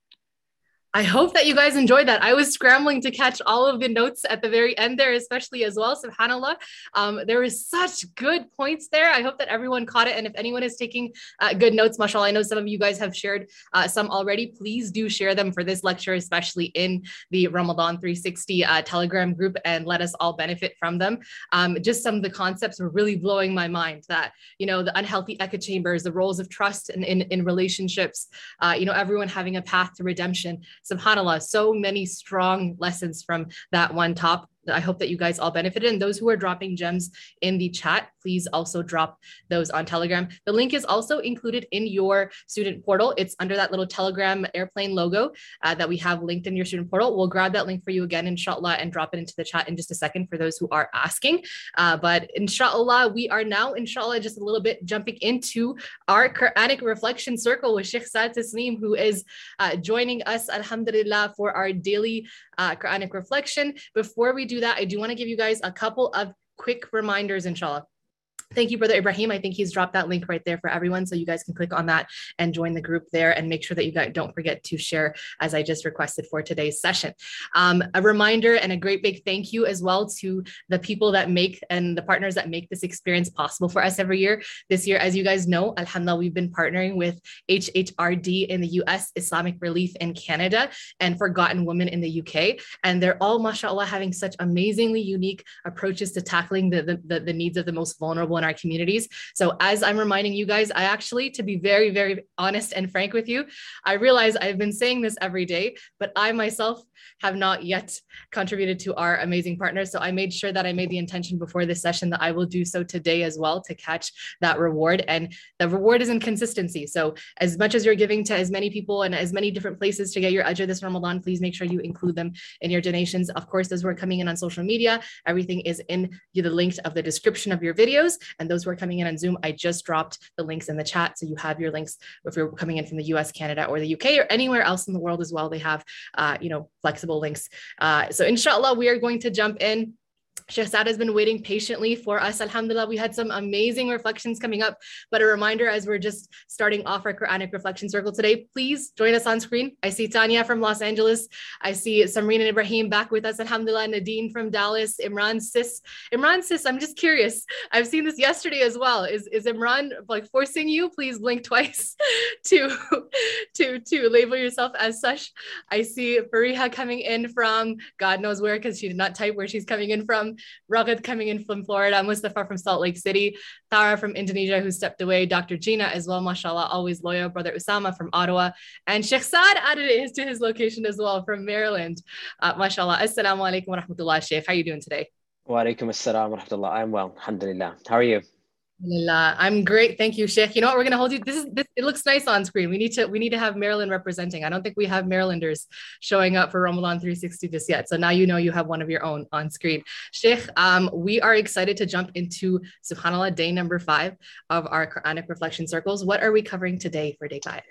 I hope that you guys enjoyed that. I was scrambling to catch all of the notes at the very end there, especially as well. SubhanAllah. Um, there was such good points there. I hope that everyone caught it. And if anyone is taking uh, good notes, mashallah, I know some of you guys have shared uh, some already. Please do share them for this lecture, especially in the Ramadan three sixty uh, Telegram group, and let us all benefit from them. Um, just some of the concepts were really blowing my mind, that, you know, the unhealthy echo chambers, the roles of trust in, in, in relationships, uh, you know, everyone having a path to redemption. SubhanAllah, so many strong lessons from that one top. I hope that you guys all benefited. And those who are dropping gems in the chat, please also drop those on Telegram. The link is also included in your student portal. It's under that little Telegram airplane logo uh, that we have linked in your student portal. We'll grab that link for you again, inshallah, and drop it into the chat in just a second for those who are asking. Uh, but inshallah, we are now, inshallah, just a little bit jumping into our Quranic reflection circle with Sheikh Saad Tasneem, who is uh, joining us, alhamdulillah, for our daily uh, Quranic reflection. Before we do that, I do want to give you guys a couple of quick reminders, inshallah. Thank you, Brother Ibrahim. I think he's dropped that link right there for everyone, so you guys can click on that and join the group there, and make sure that you guys don't forget to share, as I just requested for today's session. Um, a reminder and a great big thank you as well to the people that make and the partners that make this experience possible for us every year. This year, as you guys know, alhamdulillah, we've been partnering with H H R D in the U S, Islamic Relief in Canada, and Forgotten Women in the U K. And they're all, mashallah, having such amazingly unique approaches to tackling the, the, the needs of the most vulnerable in our communities. So as I'm reminding you guys, I actually, to be very, very honest and frank with you, I realize I've been saying this every day, but I myself have not yet contributed to our amazing partners. So I made sure that I made the intention before this session that I will do so today as well, to catch that reward. And the reward is in consistency. So as much as you're giving to as many people and as many different places to get your ajr this Ramadan, please make sure you include them in your donations. Of course, those who are coming in on social media, everything is in the links of the description of your videos. And those who are coming in on Zoom, I just dropped the links in the chat. So you have your links if you're coming in from the U S, Canada, or the U K, or anywhere else in the world as well. They have, uh, you know, flexible links. Uh, so inshallah, we are going to jump in. Sheikh Saad has been waiting patiently for us. Alhamdulillah, we had some amazing reflections coming up, but a reminder as we're just starting off our Quranic reflection circle today, please join us on screen. I see Tanya from Los Angeles. I see Samreen and Ibrahim back with us. Alhamdulillah, Nadine from Dallas, Imran Sis. Imran Sis, I'm just curious. I've seen this yesterday as well. Is, is Imran like forcing you? Please blink twice to, to, to label yourself as such. I see Fariha coming in from God knows where, because she did not type where she's coming in from. Ragad coming in from Florida, Mustafa from Salt Lake City, Tara from Indonesia who stepped away, Doctor Gina as well, mashallah, always loyal, Brother Usama from Ottawa, and Sheikh Saad added it to his location as well from Maryland. Uh, mashallah. Assalamu alaikum wa rahmatullah, Sheikh. How are you doing today? Wa alaikum assalam wa rahmatullah. I'm well, alhamdulillah. How are you? Alhamdulillah. I'm great. Thank you, Sheikh. You know what? We're going to hold you. This is, this, it looks nice on screen. We need to, we need to have Maryland representing. I don't think we have Marylanders showing up for Ramadan three sixty just yet. So now you know you have one of your own on screen. Sheikh, um, we are excited to jump into, subhanAllah, day number five of our Quranic reflection circles. What are we covering today for day five?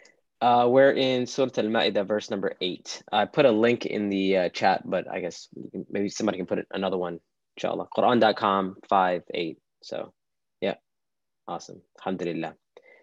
Uh, we're in Surah Al-Ma'idah, verse number eight. I put a link in the uh, chat, but I guess maybe somebody can put it, another one, inshallah. Quran dot com, five, eight. So, yeah, awesome. Alhamdulillah.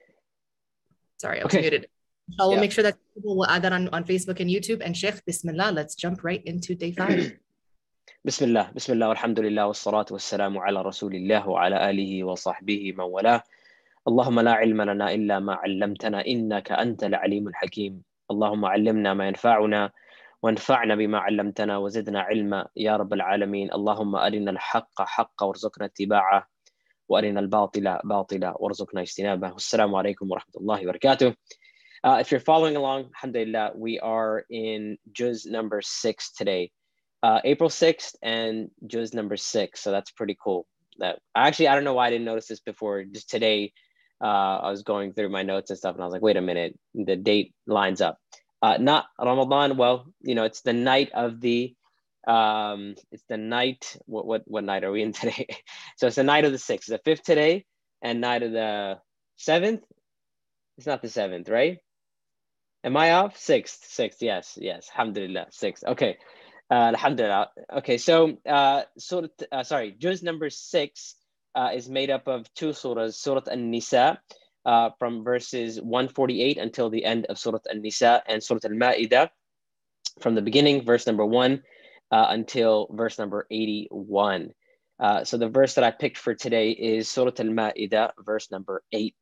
Sorry, I was Okay. muted. Inshallah, Yeah. we'll make sure that people will add that on, on Facebook and YouTube. And Sheikh, Bismillah, let's jump right into day five. Bismillah, Bismillah, alhamdulillah, wa salatu wa salamu ala rasulillah wa ala alihi wa sahbihi man wala. اللهم لا علم لنا إلا ما علمتنا إنك أنت العليم الحكيم اللهم علمنا ما ينفعنا وانفعنا بما علمتنا وزدنا علما يا رب العالمين اللهم أرنا الحق حقا وارزقنا اتباعه وأرنا الباطل باطلا وارزقنا اجتنابه والسلام عليكم ورحمة الله وبركاته. Uh, if you're following along, alhamdulillah, we are in juz number six today. Uh, April sixth and juz number six, so that's pretty cool. That actually, I don't know why I didn't notice this before. Just today, Uh, I was going through my notes and stuff, and I was like, wait a minute, the date lines up. Uh, not Ramadan, well, you know, it's the night of the, um, it's the night, what, what, what night are we in today? So it's the night of the sixth, the fifth today, and night of the seventh. It's not the seventh, right? Am I off? Sixth, sixth, yes, yes, alhamdulillah, sixth, okay. Uh, alhamdulillah, okay, so, uh, so uh, sorry, juz number six, Uh, is made up of two surahs, Surah An-Nisa, uh, from verses one forty-eight until the end of Surah An-Nisa, and Surah Al-Ma'idah from the beginning, verse number one, uh, until verse number eighty-one. Uh, so the verse that I picked for today is Surah Al-Ma'idah, verse number eight.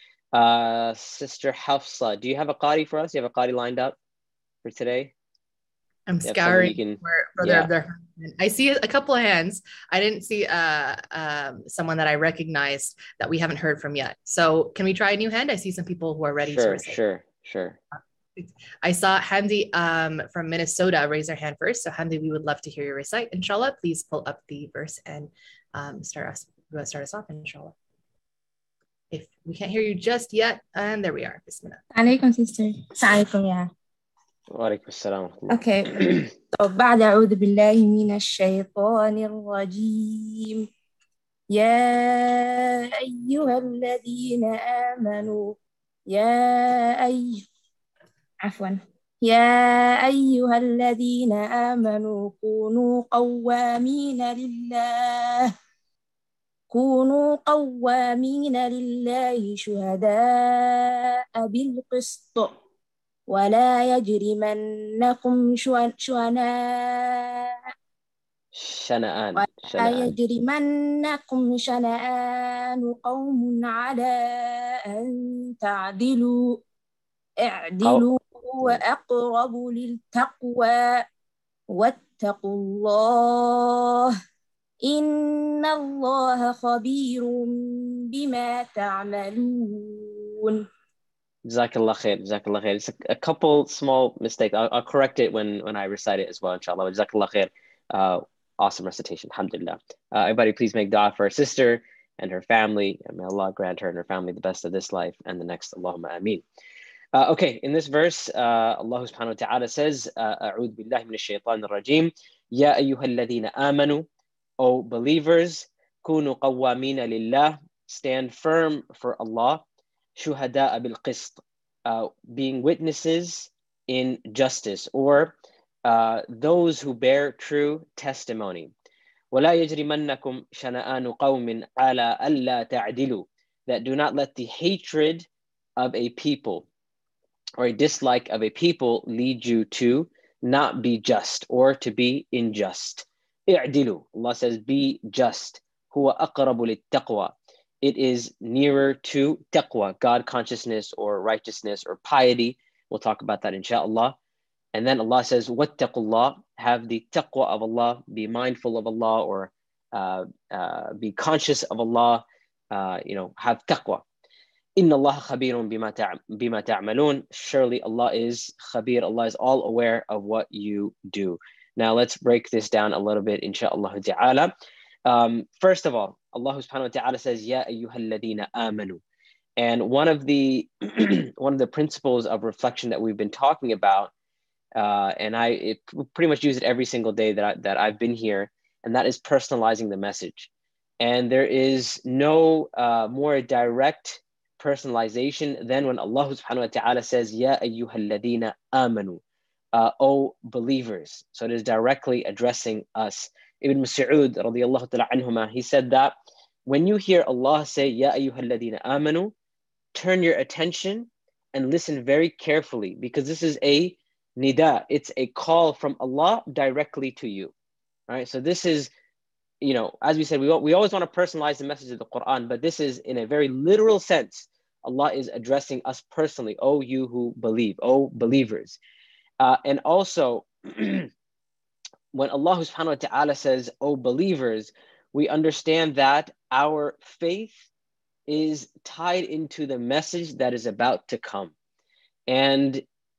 Uh, Sister Hafsa, do you have a qari for us? Do you have a qari lined up for today? I'm Yeah, scouring can, for, for yeah. their, their I see a couple of hands. I didn't see uh, um, someone that I recognized that we haven't heard from yet. So can we try a new hand? I see some people who are ready sure, to recite. Sure, sure, I saw Hamdi um, from Minnesota raise their hand first. So Hamdi, we would love to hear you recite. Inshallah, please pull up the verse and um, start us start us off, inshallah. If we can't hear you just yet, and there we are. Bismillah. Alaikum, sister. Assalamualaikum, yeah. وعليكم السلام. Okay. So, بعد أعوذ بالله من الشيطان الرجيم. يا أيها الذين آمنوا يا أي عفوا يا أيها الذين آمنوا كونوا قوامين لله كونوا قوامين لله شهداء بالقسط ولا يجرمنكم شنآن شنآن ولا يجرمنكم شنآن قوم على أن تعدلوا اعدلوا هو أقرب للتقوى واتقوا الله إن الله خبير بما تعملون. Jazakallah khair, Jazakallah khair. It's a, a couple small mistakes. I'll, I'll correct it when, when I recite it as well, inshallah. Jazakallah khair. Uh, awesome recitation, alhamdulillah. Uh, everybody please make dua for her sister and her family. And may Allah grant her and her family the best of this life and the next. Allahumma ameen. Uh, okay, in this verse, uh, Allah subhanahu wa ta'ala says, A'udhu billahi minash shaitanir rajim. Ya ayyuhal ladhina amanu, O believers, kunu qawwamina lillah, stand firm for Allah. Shuhada'a bil qist, uh, being witnesses in justice, or uh, those who bear true testimony. وَلَا يَجْرِمَنَّكُمْ شَنَآنُ قَوْمٍ عَلَىٰ أَلَّا تَعْدِلُوا, that do not let the hatred of a people or a dislike of a people lead you to not be just or to be unjust. اعدلوا, Allah says, be just. هُوَ أَقْرَبُ لِلتَّقْوَى, it is nearer to taqwa, God consciousness or righteousness or piety. We'll talk about that inshallah. And then Allah says, wattaqullah, have the taqwa of Allah, be mindful of Allah, or uh, uh, be conscious of Allah, uh, you know, have taqwa. Inna Allah khabirun bima ta'malun, surely Allah is khabir, Allah is all aware of what you do. Now let's break this down a little bit, inshallah ta'ala. Um, first of all, Allah subhanahu wa ta'ala says, Ya ayyuhal ladina amanu. And one of the one of the principles of reflection that we've been talking about, uh, and I it, pretty much use it every single day that, I, that I've been here, and that is personalizing the message. And there is no uh, more direct personalization than when Allah subhanahu wa ta'ala says, Ya ayyuhal ladina amanu, uh, O believers. So it is directly addressing us. Ibn Mas'ud radiyallahu ta'ala anhuma, he said that when you hear Allah say, Ya ayyuhal ladina amanu, turn your attention and listen very carefully, because this is a nida. It's a call from Allah directly to you. All right. So this is, you know, as we said, we, we always want to personalize the message of the Quran, but this is in a very literal sense. Allah is addressing us personally. Oh, you who believe, oh believers. Uh, and also, when Allah subhanahu wa ta'ala says, oh believers, we understand that our faith is tied into the message that is about to come. And,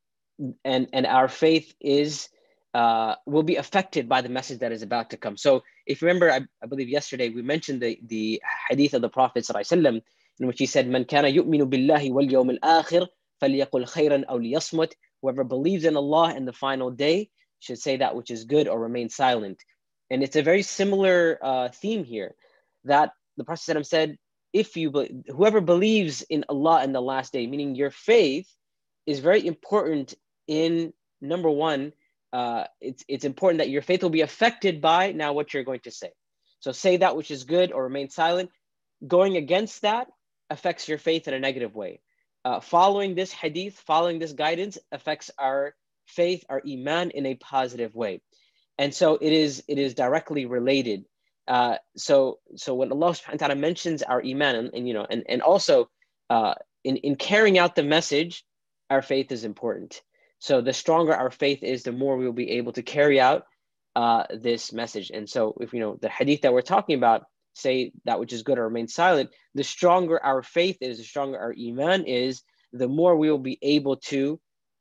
and, and our faith is, uh, will be affected by the message that is about to come. So if you remember, I, I believe yesterday, we mentioned the, the hadith of the Prophet ﷺ, in which he said, Man kana yu'minu billahi wal yawm al-akhir, falyaqul khayran aw liyasmut. Whoever believes in Allah and the final day should say that which is good or remain silent. And it's a very similar uh, theme here, that the Prophet ﷺ said, if you, be- whoever believes in Allah and the last day, meaning your faith is very important in, number one, uh, it's, it's important that your faith will be affected by now what you're going to say. So say that which is good or remain silent. Going against that affects your faith in a negative way. Uh, following this hadith, following this guidance affects our faith, our iman in a positive way. And so it is, it is directly related. Uh, so, so when Allah subhanahu wa ta'ala mentions our iman, and, and you know, and, and also uh, in, in carrying out the message, our faith is important. So the stronger our faith is, the more we will be able to carry out uh, this message. And so if, you know, the hadith that we're talking about, say that which is good or remain silent, the stronger our faith is, the stronger our iman is, the more we will be able to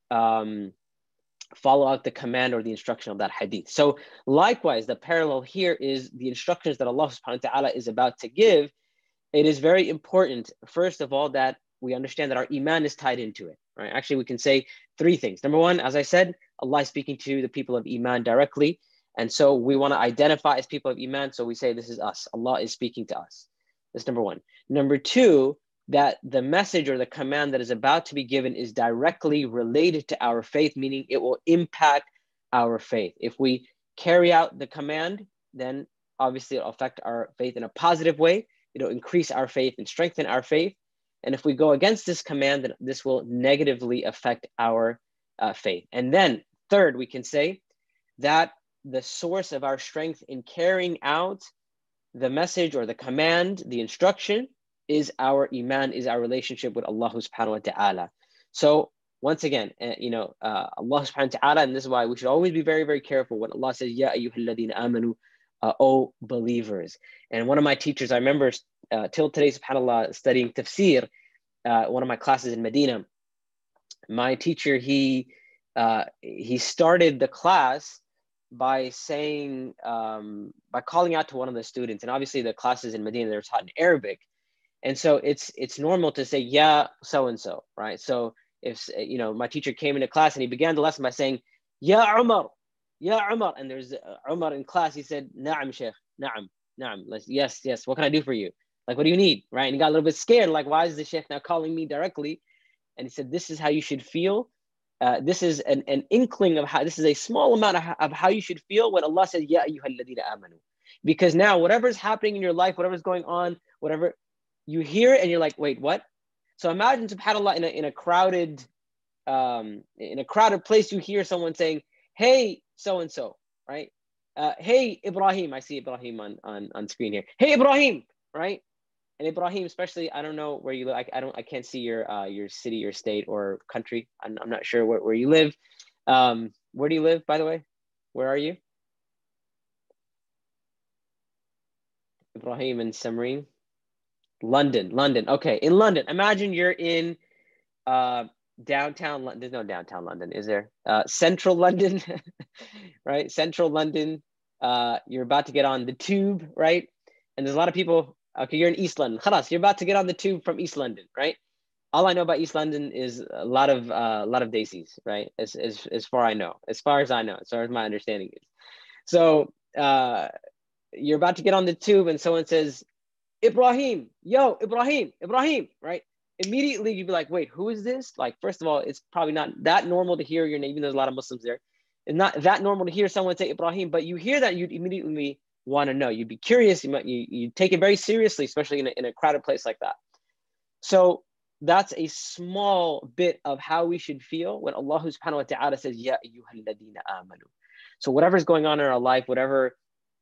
um, follow out the command or the instruction of that hadith. So likewise, the parallel here is the instructions that Allah subhanahu wa ta'ala is about to give. It is very important, first of all, that we understand that our iman is tied into it, right? Actually, we can say three things. Number one, as I said, Allah is speaking to the people of iman directly. And so we want to identify as people of iman. So we say, this is us. Allah is speaking to us. That's number one. Number two, that the message or the command that is about to be given is directly related to our faith, meaning it will impact our faith. If we carry out the command, then obviously it'll affect our faith in a positive way. It'll increase our faith and strengthen our faith. And if we go against this command, then this will negatively affect our uh, faith. And then third, we can say that the source of our strength in carrying out the message or the command, the instruction, is our iman, is our relationship with Allah subhanahu wa ta'ala. So once again, uh, you know, uh, Allah subhanahu wa ta'ala, and this is why we should always be very, very careful when Allah says, Ya ayyuhal ladina amanu, uh, O believers. And one of my teachers, I remember uh, till today, subhanAllah, studying tafsir, uh, one of my classes in Medina, my teacher, he, uh, he started the class by saying, um, by calling out to one of the students, and obviously the classes in Medina, they're taught in Arabic. And so it's it's normal to say, yeah, so-and-so, right? So if, you know, my teacher came into class and he began the lesson by saying, Ya Umar, Ya Umar. And there's uh, Umar in class, he said, Na'am, Sheikh, Na'am, Na'am. Like, yes, yes, what can I do for you? Like, what do you need, right? And he got a little bit scared, like, why is the Sheikh now calling me directly? And he said, this is how you should feel. Uh, this is an, an inkling of how, this is a small amount of, of how you should feel when Allah says, Ya ayyuhal ladina amanu. Because now whatever's happening in your life, whatever's going on, whatever, you hear it and you're like, wait, what? So imagine, subhanAllah, in a, in a crowded, um, in a crowded place, you hear someone saying, hey, so-and-so, right? Uh, hey, Ibrahim, I see Ibrahim on, on, on screen here. Hey, Ibrahim, right? And Ibrahim, especially, I don't know where you live. I, I don't, I can't see your, uh, your city, your state or country. I'm, I'm not sure where, where you live. Um, where do you live, by the way? Where are you? Ibrahim and Samreen. London, London. Okay, in London, imagine you're in uh, downtown London. There's no downtown London, is there? Uh, central London, right? Central London. Uh, you're about to get on the tube, right? And there's a lot of people. Okay, you're in East London. Khalas, you're about to get on the tube from East London, right? All I know about East London is a lot of uh, a lot of daisies, right? As, as, as far I know, as far as I know, as far as my understanding is. So uh, you're about to get on the tube and someone says, Ibrahim, yo, Ibrahim, Ibrahim, right? immediately you'd be like, wait, who is this? Like, first of all, it's probably not that normal to hear your name, even though there's a lot of Muslims there. It's not that normal to hear someone say Ibrahim, but you hear that, you'd immediately want to know. You'd be curious. You might you you take it very seriously, especially in a, in a crowded place like that. So that's a small bit of how we should feel when Allah subhanahu wa ta'ala says, Ya ayyuhal ladina amanu. So whatever's going on in our life, whatever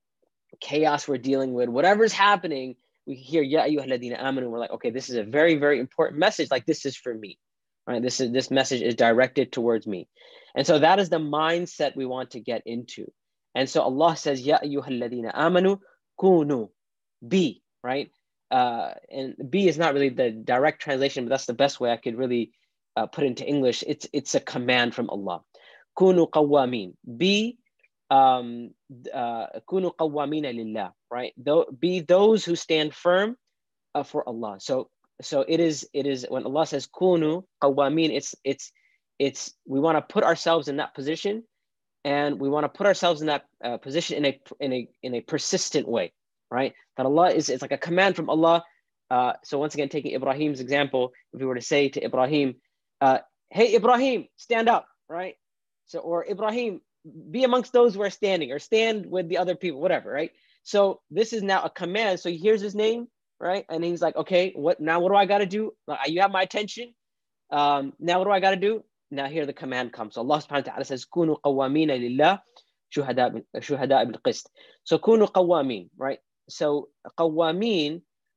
chaos we're dealing with, whatever's happening, we hear Ya ayyuhal ladina amanu. We're like, okay, this is a very, very important message. Like, this is for me, right? This is this message is directed towards me. And so that is the mindset we want to get into. And so Allah says, Ya ayyuhal ladina amanu kunu, be, right? Uh, and be is not really the direct translation, but that's the best way I could really uh, put into English. It's it's a command from Allah. Kunu qawwamin, be um, uh, kunu qawwamina lillah, right? Though, be those who stand firm uh, for Allah. So so it is it is when Allah says kunu qawwamin, it's it's it's we want to put ourselves in that position, and we want to put ourselves in that uh, position in a in a in a persistent way. Right? That Allah is, it's like a command from Allah. Uh, so once again, taking Ibrahim's example, if we were to say to Ibrahim, uh, hey, Ibrahim, stand up, right? So, or Ibrahim, be amongst those who are standing, or stand with the other people, whatever, right? So this is now a command. So he hears his name, right? And he's like, okay, what now? What do I got to do? You have my attention. Um, now what do I got to do? Now here the command comes. So Allah subhanahu wa ta'ala says, kunu qawwamina lillah shuhada bil qist. So kunu qawwamin, right? So qawwamin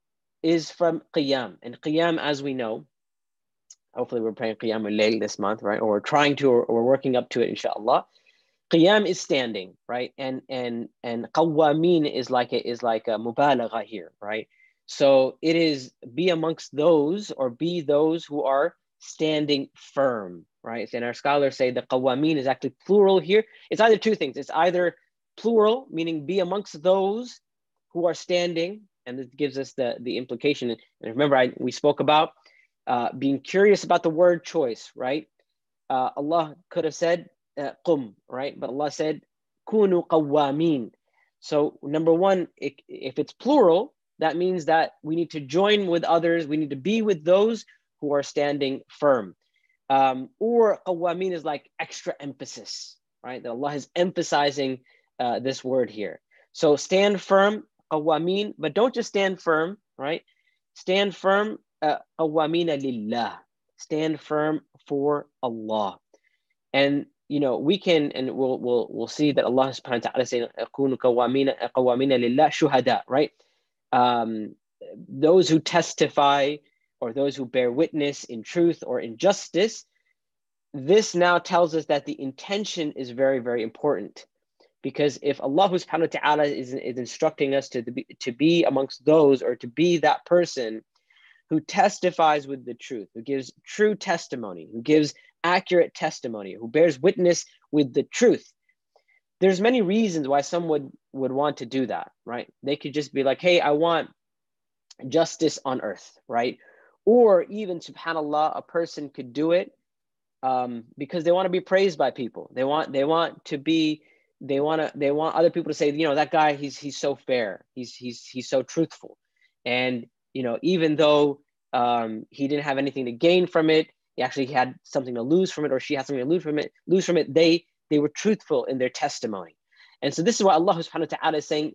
is from qiyam, and qiyam, as we know, hopefully we're praying qiyam al-layl this month, right? Or we're trying to, or, or we're working up to it, inshallah. Qiyam is standing, right? And and and qawwamin is like a, is like a mubalagha here, right? So it is be amongst those, or be those who are standing firm, right? And our scholars say the qawwamin is actually plural here. It's either two things. It's either plural, meaning be amongst those who are standing, and this gives us the, the implication. And remember, I, we spoke about uh, being curious about the word choice, right? Uh, Allah could have said, uh, qum, right? But Allah said, kunu qawwamin. So number one, it, if it's plural, that means that we need to join with others. We need to be with those who are standing firm. Um, or qawwamin is like extra emphasis, right? That Allah is emphasizing uh, this word here. So stand firm, qawwamin, but don't just stand firm, right? Stand firm, qawwamina uh, lillah. Stand firm for Allah. And you know, we can, and we'll we'll we'll see that Allah subhanahu wa ta'ala saying akunu qawwamina qawwamina lillah shuhada, right? Um, those who testify, or those who bear witness in truth or in justice. This now tells us that the intention is very, very important. Because if Allah subhanahu wa ta'ala is, is instructing us to be, to be amongst those, or to be that person who testifies with the truth, who gives true testimony, who gives accurate testimony, who bears witness with the truth, there's many reasons why someone would want to do that, right? They could just be like, hey, I want justice on earth, right? Or even, subhanAllah, a person could do it um, because they want to be praised by people. They want, they want to be They want to. They want other people to say, you know, that guy, he's he's so fair. He's he's he's so truthful, and you know, even though um, he didn't have anything to gain from it, he actually had something to lose from it, or she had something to lose from it. Lose from it. They they were truthful in their testimony, and so this is why Allah subhanahu wa ta'ala is saying,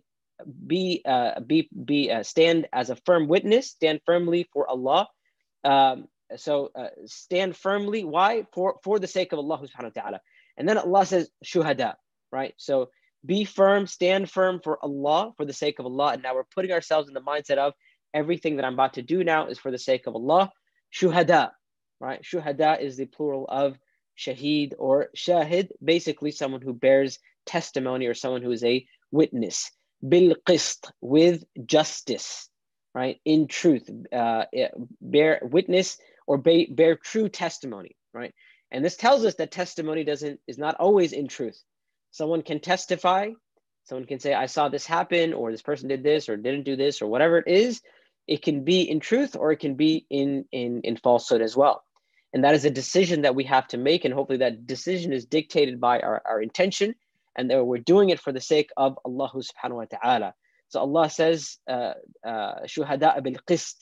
be uh, be be uh, stand as a firm witness, stand firmly for Allah. Um, so uh, stand firmly. Why? For for the sake of Allah subhanahu wa ta'ala. And then Allah says shuhada. Right? So be firm, stand firm for Allah, for the sake of Allah. And now we're putting ourselves in the mindset of everything that I'm about to do now is for the sake of Allah. Shuhada, right? Shuhada is the plural of shaheed or shahid, basically someone who bears testimony, or someone who is a witness. Bil qist, with justice, right? In truth, uh, bear witness, or bear, bear true testimony, right? And this tells us that testimony doesn't is not always in truth. Someone can testify, someone can say, I saw this happen, or this person did this, or didn't do this, or whatever it is. It can be in truth, or it can be in, in, in falsehood as well. And that is a decision that we have to make. And hopefully that decision is dictated by our, our intention, and that we're doing it for the sake of Allah subhanahu wa ta'ala. So Allah says, uh, uh, shuhada bil qist,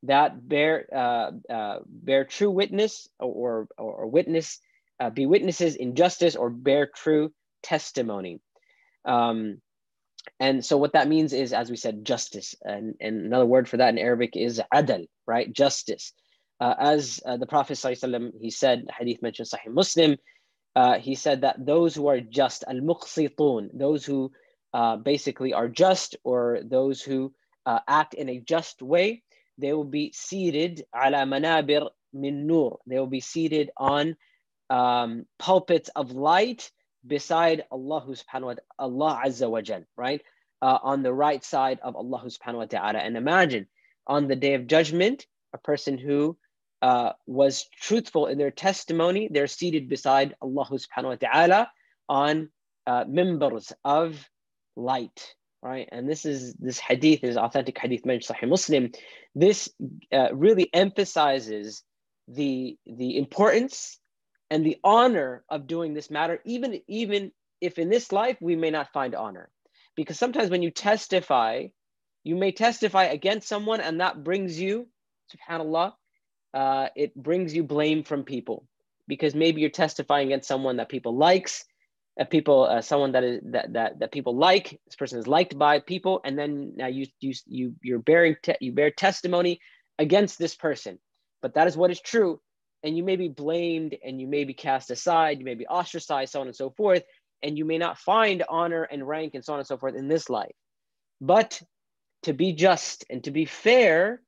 that bear uh, uh, bear true witness or, or, or witness, uh, be witnesses in justice or bear true testimony. Um, and so what that means is, as we said, justice. And, and another word for that in Arabic is adl, right? Justice. Uh, as uh, the Prophet ﷺ, he said, hadith mentioned Sahih Muslim, uh, he said that those who are just, al-muqsitun, those who uh, basically are just, or those who uh, act in a just way, they will be seated ala manabir min nur. They will be seated on um, pulpits of light beside Allah subhanahu wa ta'ala, Allah Azza wa Jal, right? Uh, on the right side of Allah subhanahu wa ta'ala. And imagine on the day of judgment, a person who uh, was truthful in their testimony, they're seated beside Allah subhanahu wa ta'ala on uh, mimbars of light, right? And this is, this hadith is authentic hadith mentioned Sahih Muslim. This uh, really emphasizes the, the importance and the honor of doing this matter, even, even if in this life we may not find honor. Because sometimes when you testify, you may testify against someone and that brings you, subhanAllah, uh, it brings you blame from people. Because maybe you're testifying against someone that people likes, uh, people, uh, someone that is that, that that people like. This person is liked by people, and then now you you you you're bearing te- you bear testimony against this person. But that is what is true. And you may be blamed and you may be cast aside, you may be ostracized, so on and so forth, and you may not find honor and rank and so on and so forth in this life. But to be just and to be fair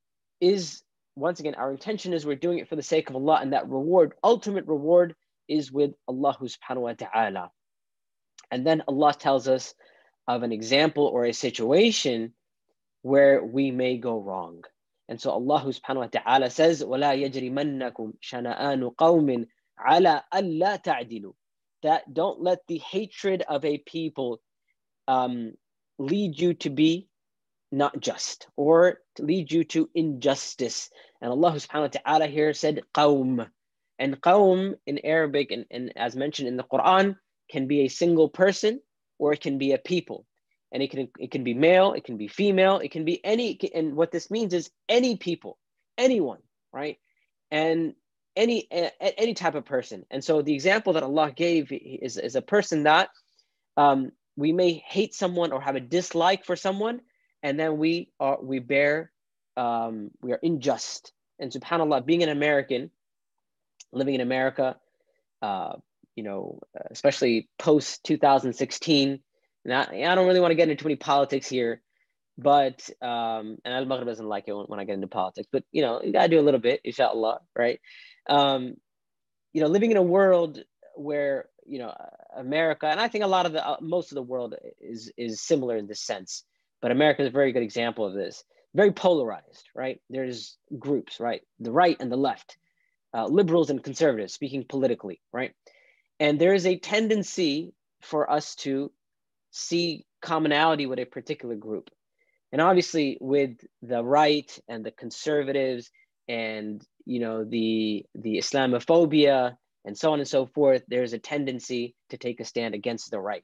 is, once again, our intention is we're doing it for the sake of Allah, and that reward, ultimate reward, is with Allah subhanahu wa ta'ala. And then Allah tells us of an example or a situation where we may go wrong. And so Allah subhanahu wa ta'ala says, وَلَا يَجْرِمَنَّكُمْ شَنَآنُ قَوْمٍ عَلَىٰ أَلَّا تَعْدِلُوا. That don't let the hatred of a people um, lead you to be not just, or to lead you to injustice. And Allah subhanahu wa ta'ala here said qawm. And qawm in Arabic, and, and as mentioned in the Quran, can be a single person or it can be a people. And it can, it can be male, it can be female, it can be any, and what this means is any people, anyone, right? And any any type of person. And so the example that Allah gave is, is a person that um, we may hate someone or have a dislike for someone, and then we are we bear um, we are unjust. And subhanAllah, being an American, living in America, uh, you know, especially post two thousand sixteen. Now, I don't really want to get into any politics here, but um, and Al-Maghrib doesn't like it when, when I get into politics, but you know, you gotta do a little bit, inshallah, right? Um, you know, living in a world where, you know, America, and I think a lot of the, uh, most of the world is, is similar in this sense, but America is a very good example of this. Very polarized, right? There's groups, right? The right and the left, uh, liberals and conservatives, speaking politically, right? And there is a tendency for us to see commonality with a particular group. And obviously with the right and the conservatives and, you know, the, the Islamophobia and so on and so forth, there's a tendency to take a stand against the right.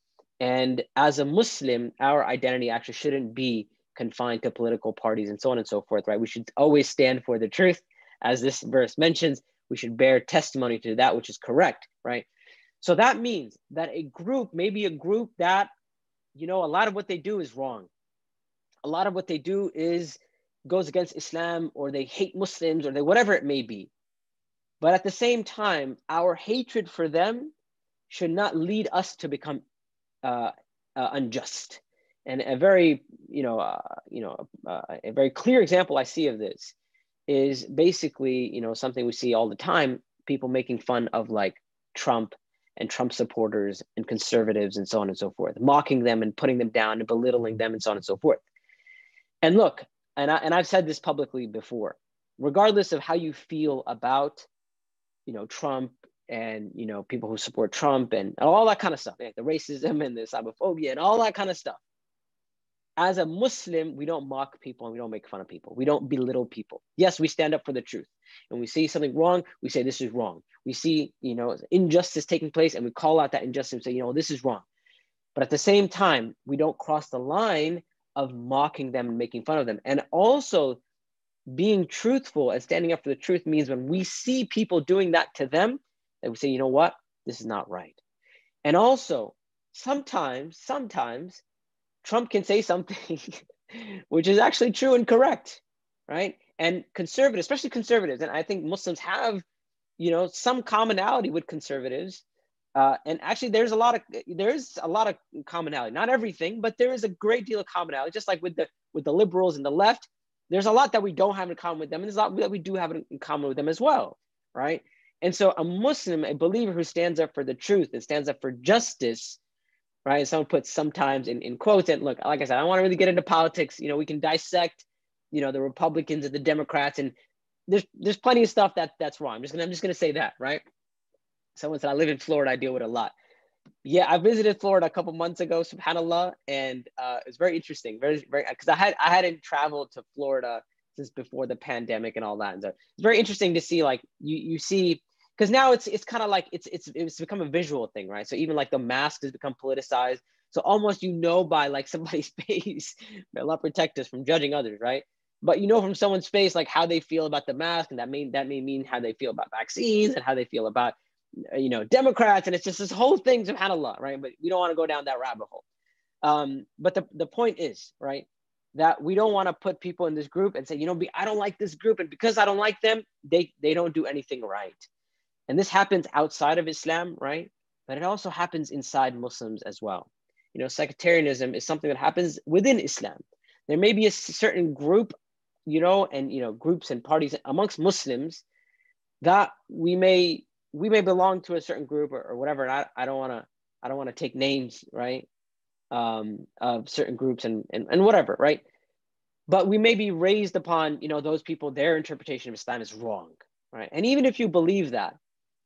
And as a Muslim, our identity actually shouldn't be confined to political parties and so on and so forth, right? We should always stand for the truth. As this verse mentions, we should bear testimony to that which is correct, right? So that means that a group, maybe a group that, you know, a lot of what they do is wrong. A lot of what they do is goes against Islam, or they hate Muslims, or they whatever it may be. But at the same time, our hatred for them should not lead us to become uh, uh, unjust. And a very, you know, uh, you know, uh, a very clear example I see of this is basically, you know, something we see all the time: people making fun of like Trump and Trump supporters and conservatives and so on and so forth, mocking them and putting them down and belittling them and so on and so forth. And look, and, I, and I've said this publicly before, regardless of how you feel about, you know, Trump and, you know, people who support Trump and all that kind of stuff, like the racism and the Islamophobia and all that kind of stuff. As a Muslim, we don't mock people and we don't make fun of people. We don't belittle people. Yes, we stand up for the truth. And we see something wrong, we say this is wrong. We see, you know, injustice taking place and we call out that injustice and say, you know, this is wrong. But at the same time, we don't cross the line of mocking them and making fun of them. And also, being truthful and standing up for the truth means when we see people doing that to them, that we say, you know what, this is not right. And also, sometimes, sometimes Trump can say something which is actually true and correct, right? And conservatives, especially conservatives, and I think Muslims have, you know, some commonality with conservatives. Uh, and actually, there's a lot of there's a lot of commonality. Not everything, but there is a great deal of commonality. Just like with the with the liberals and the left, there's a lot that we don't have in common with them, and there's a lot that we do have in common with them as well, right? And so, a Muslim, a believer who stands up for the truth and stands up for justice, right? And someone puts sometimes in, in quotes. And look, like I said, I don't want to really get into politics. You know, we can dissect, you know, the Republicans and the Democrats, and there's there's plenty of stuff that that's wrong. I'm just gonna I'm just gonna say that, right? Someone said, I live in Florida, I deal with it a lot. Yeah, I visited Florida a couple months ago, subhanAllah, and uh, it's very interesting, very, very, because I had I hadn't traveled to Florida since before the pandemic and all that. And so it's very interesting to see, like, you you see, because now it's it's kind of like it's it's it's become a visual thing, right? So even like the mask has become politicized. So almost, you know, by like somebody's face, may Allah protect us from judging others, right? But you know from someone's face like how they feel about the mask, and that may that may mean how they feel about vaccines and how they feel about, you know, Democrats, and it's just this whole thing, subhanAllah, right? But we don't want to go down that rabbit hole. Um, but the, the point is, right, that we don't want to put people in this group and say, you know, I don't like this group, and because I don't like them, they, they don't do anything right. And this happens outside of Islam, right? But it also happens inside Muslims as well. You know, sectarianism is something that happens within Islam. There may be a certain group, you know, and, you know, groups and parties amongst Muslims that we may, we may belong to a certain group or, or whatever. And I, I don't want to, I don't want to take names, right, um, of certain groups and, and, and whatever, right? But we may be raised upon, you know, those people, their interpretation of Islam is wrong, right? And even if you believe that,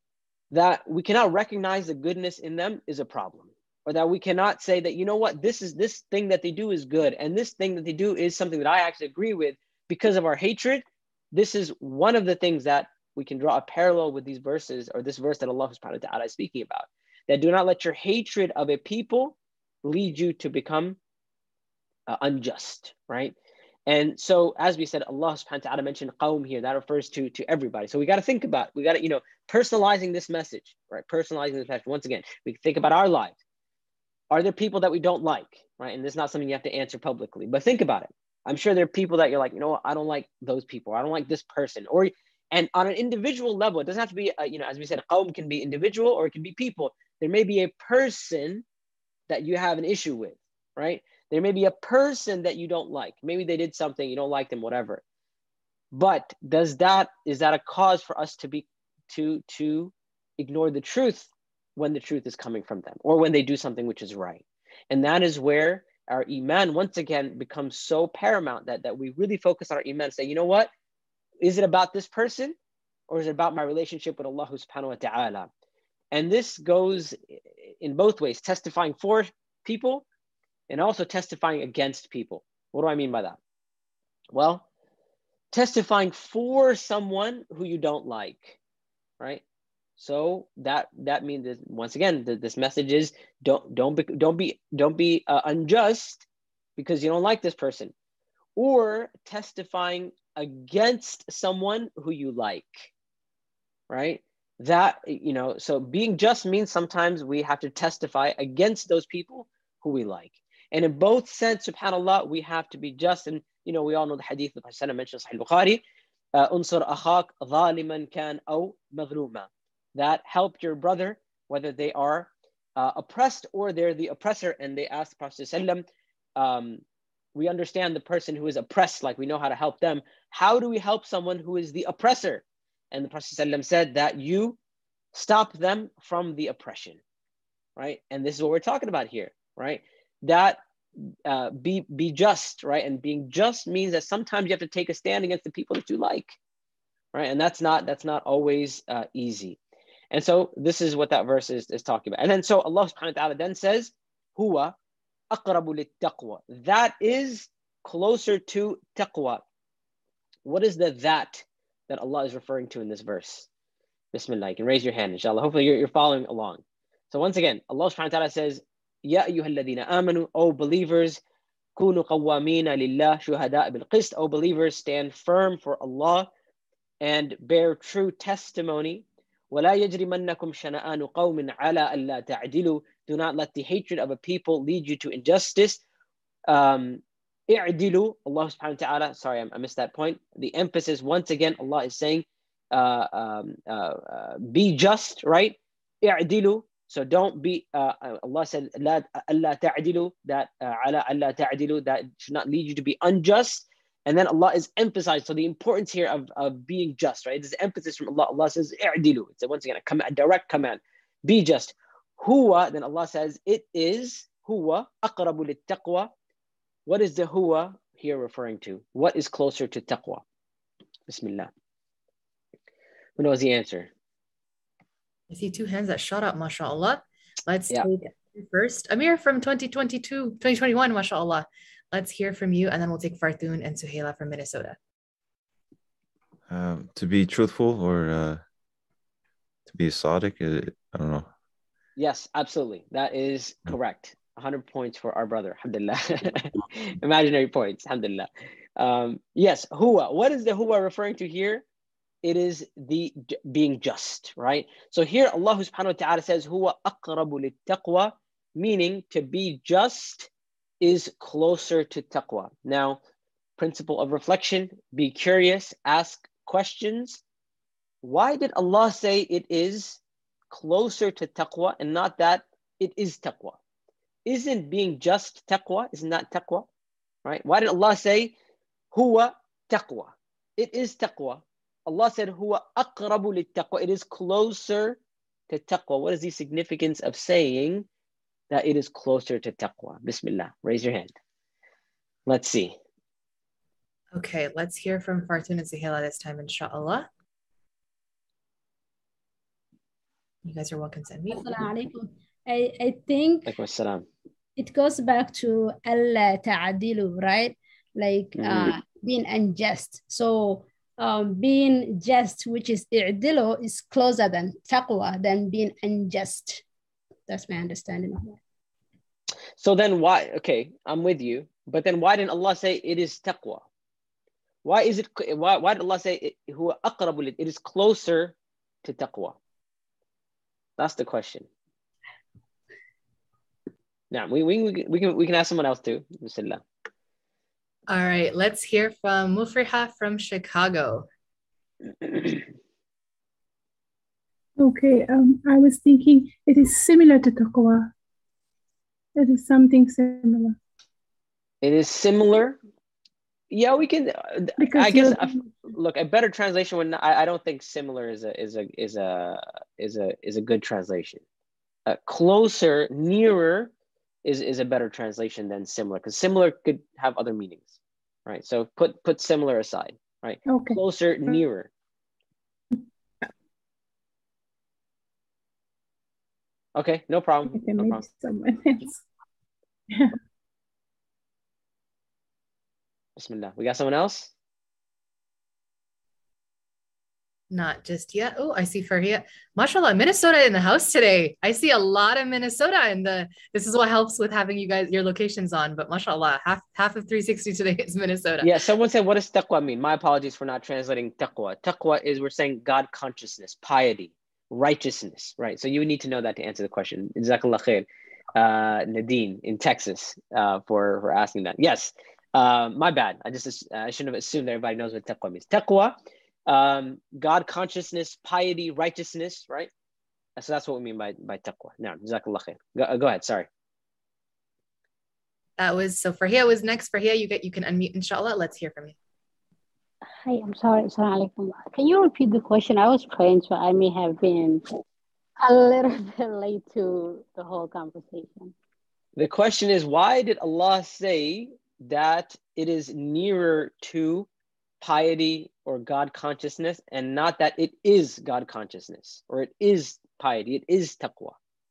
that we cannot recognize the goodness in them is a problem. Or that we cannot say that, you know what, this is this thing that they do is good, and this thing that they do is something that I actually agree with because of our hatred. This is one of the things that we can draw a parallel with these verses, or this verse that Allah subhanahu wa ta'ala is speaking about, that do not let your hatred of a people lead you to become uh, unjust, right? And so, as we said, Allah subhanahu wa ta'ala mentioned qawm here. That refers to, to everybody. So we got to think about, we got to, you know, personalizing this message, right? Personalizing this message. Once again, we think about our lives. Are there people that we don't like, right? And this is not something you have to answer publicly, but think about it. I'm sure there are people that you're like, you know what, I don't like those people. I don't like this person. Or, and on an individual level, it doesn't have to be, a, you know, as we said, qawm can be individual or it can be people. There may be a person that you have an issue with, right? There may be a person that you don't like. Maybe they did something, you don't like them, whatever. But does that, is that a cause for us to be, to, to ignore the truth when the truth is coming from them, or when they do something which is right? And that is where our iman once again becomes so paramount, that, that we really focus on our iman, say, you know what, is it about this person, or is it about my relationship with Allah subhanahu wa ta'ala? And this goes in both ways, testifying for people and also testifying against people. What do I mean by that? Well, testifying for someone who you don't like, right? So that that means that, once again, the, this message is don't don't be don't be don't be uh, unjust because you don't like this person, or testifying against someone who you like, right? That, you know, so being just means sometimes we have to testify against those people who we like, and in both sense, subhanallah, we have to be just. And you know, we all know the hadith that Prophet mentioned in Sahih Bukhari, unsur akhak zaliman kan aw madhluma. That help your brother, whether they are uh, oppressed or they're the oppressor. And they asked the Prophet ﷺ, um, we understand the person who is oppressed, like we know how to help them. How do we help someone who is the oppressor? And the Prophet ﷺ said that you stop them from the oppression, right? And this is what we're talking about here, right? That uh, be, be just, right? And being just means that sometimes you have to take a stand against the people that you like, right? And that's not, that's not always uh, easy. And so this is what that verse is, is talking about. And then so Allah subhanahu wa ta'ala then says, Huwa aqrabu lit-taqwa. That is closer to taqwa. What is the that that Allah is referring to in this verse? Bismillah. You can raise your hand, inshallah. Hopefully you're, you're following along. So once again, Allah subhanahu wa ta'ala says, Ya ayyuhalladhina amanu, O believers, كونوا قوامين لله شهداء بالقسط. O believers, stand firm for Allah and bear true testimony. ولا يجرمنكم شنآن قوم على ألا تعدلوا. Do not let the hatred of a people lead you to injustice. Um, اعدلوا. Allah subhanahu wa ta'ala, sorry, I missed that point. The emphasis, once again, Allah is saying, uh, um, uh, uh, be just, right? اعدلوا. So don't be, uh, Allah said, لا ألا تعدلوا, that uh, على ألا تعدلوا, that should not lead you to be unjust. And then Allah is emphasized. So the importance here of, of being just, right? This is emphasis from Allah. Allah says, اعدلوا. It's once again a, command, a direct command. Be just. Huwa, then Allah says, it is huwa aqrabu lit-taqwa. What is the huwa here referring to? What is closer to taqwa? Bismillah. Who knows the answer? I see two hands that shot up, mashallah. Let's yeah. take first. Amir from twenty twenty-two, twenty twenty-one, mashallah. Let's hear from you, and then we'll take Fartun and Suhaila from Minnesota. Um, to be truthful or uh, to be sadiq, uh, I don't know. Yes, absolutely. That is correct. one hundred points for our brother. Alhamdulillah. Imaginary points. Alhamdulillah. Um, yes, huwa. What is the huwa referring to here? It is the being just, right? So here Allah subhanahu wa ta'ala says, huwa aqrabu lit-taqwa, meaning to be just is closer to taqwa. Now, principle of reflection, be curious, ask questions. Why did Allah say it is closer to taqwa and not that it is taqwa? Isn't being just taqwa? Isn't that taqwa? Right? Why did Allah say huwa taqwa? It is taqwa. Allah said huwa aqrabu lit-taqwa. It is closer to taqwa. What is the significance of saying that it is closer to taqwa? Bismillah. Raise your hand. Let's see. Okay, let's hear from Fartun and Suhaila this time, inshallah. You guys are welcome to unmute. Assalamu alaikum. I, I think it goes back to Allah ta'adilu, right? Like uh, mm. being unjust. So um, being just, which is i'dilu, is closer than taqwa, than being unjust. That's my understanding of that. So then why, okay, I'm with you, but then why didn't Allah say it is taqwa? Why is it, why, why did Allah say it, huwa aqrabu, it is closer to taqwa? That's the question. Now, we, we, we, can, we can ask someone else too. Bismillah. All right, let's hear from Mufriha from Chicago. Okay, um, I was thinking it is similar to taqwa. It is something similar. It is similar? Yeah, we can, because I guess, I, look, a better translation would not, I, I don't think similar is a, is a, is a, is a, is a good translation. Uh, closer, nearer is, is a better translation than similar, because similar could have other meanings, right? So put, put similar aside, right? Okay. Closer, nearer. Okay, no problem. Okay, no maybe problem. someone else. Yeah. Bismillah. We got someone else? Not just yet. Oh, I see Farhia. MashaAllah, Minnesota in the house today. I see a lot of Minnesota in the, this is what helps with having you guys, your locations on, but MashaAllah, half, half of three sixty today is Minnesota. Yeah, someone said, what does taqwa mean? My apologies for not translating taqwa. Taqwa is, we're saying God consciousness, piety, righteousness, right? So you would need to know that to answer the question. Jazakallah khair. Uh, Nadine in Texas uh, for, for asking that. Yes. Uh, my bad. I just I shouldn't have assumed that everybody knows what taqwa means. Taqwa, um, God consciousness, piety, righteousness, right? So that's what we mean by by taqwa. Now, jazakallah khair. Go, go ahead. Sorry. That was so. Farhia was next. Farhia, you get you can unmute. Inshallah. Let's hear from you. Hi, I'm sorry. Assalamu alaikum. Can you repeat the question? I was praying, so I may have been a little bit late to the whole conversation. The question is, why did Allah say that it is nearer to piety or God consciousness and not that it is God consciousness or it is piety, it is taqwa?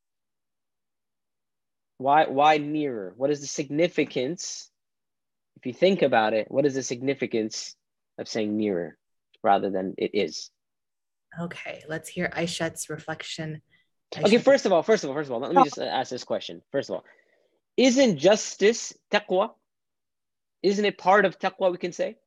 Why, why nearer? What is the significance? If you think about it, what is the significance of saying nearer rather than it is? Okay, let's hear Aishat's reflection. Aishat. Okay, first of all, first of all, first of all, let me just ask this question. First of all, isn't justice taqwa? Isn't it part of taqwa, we can say?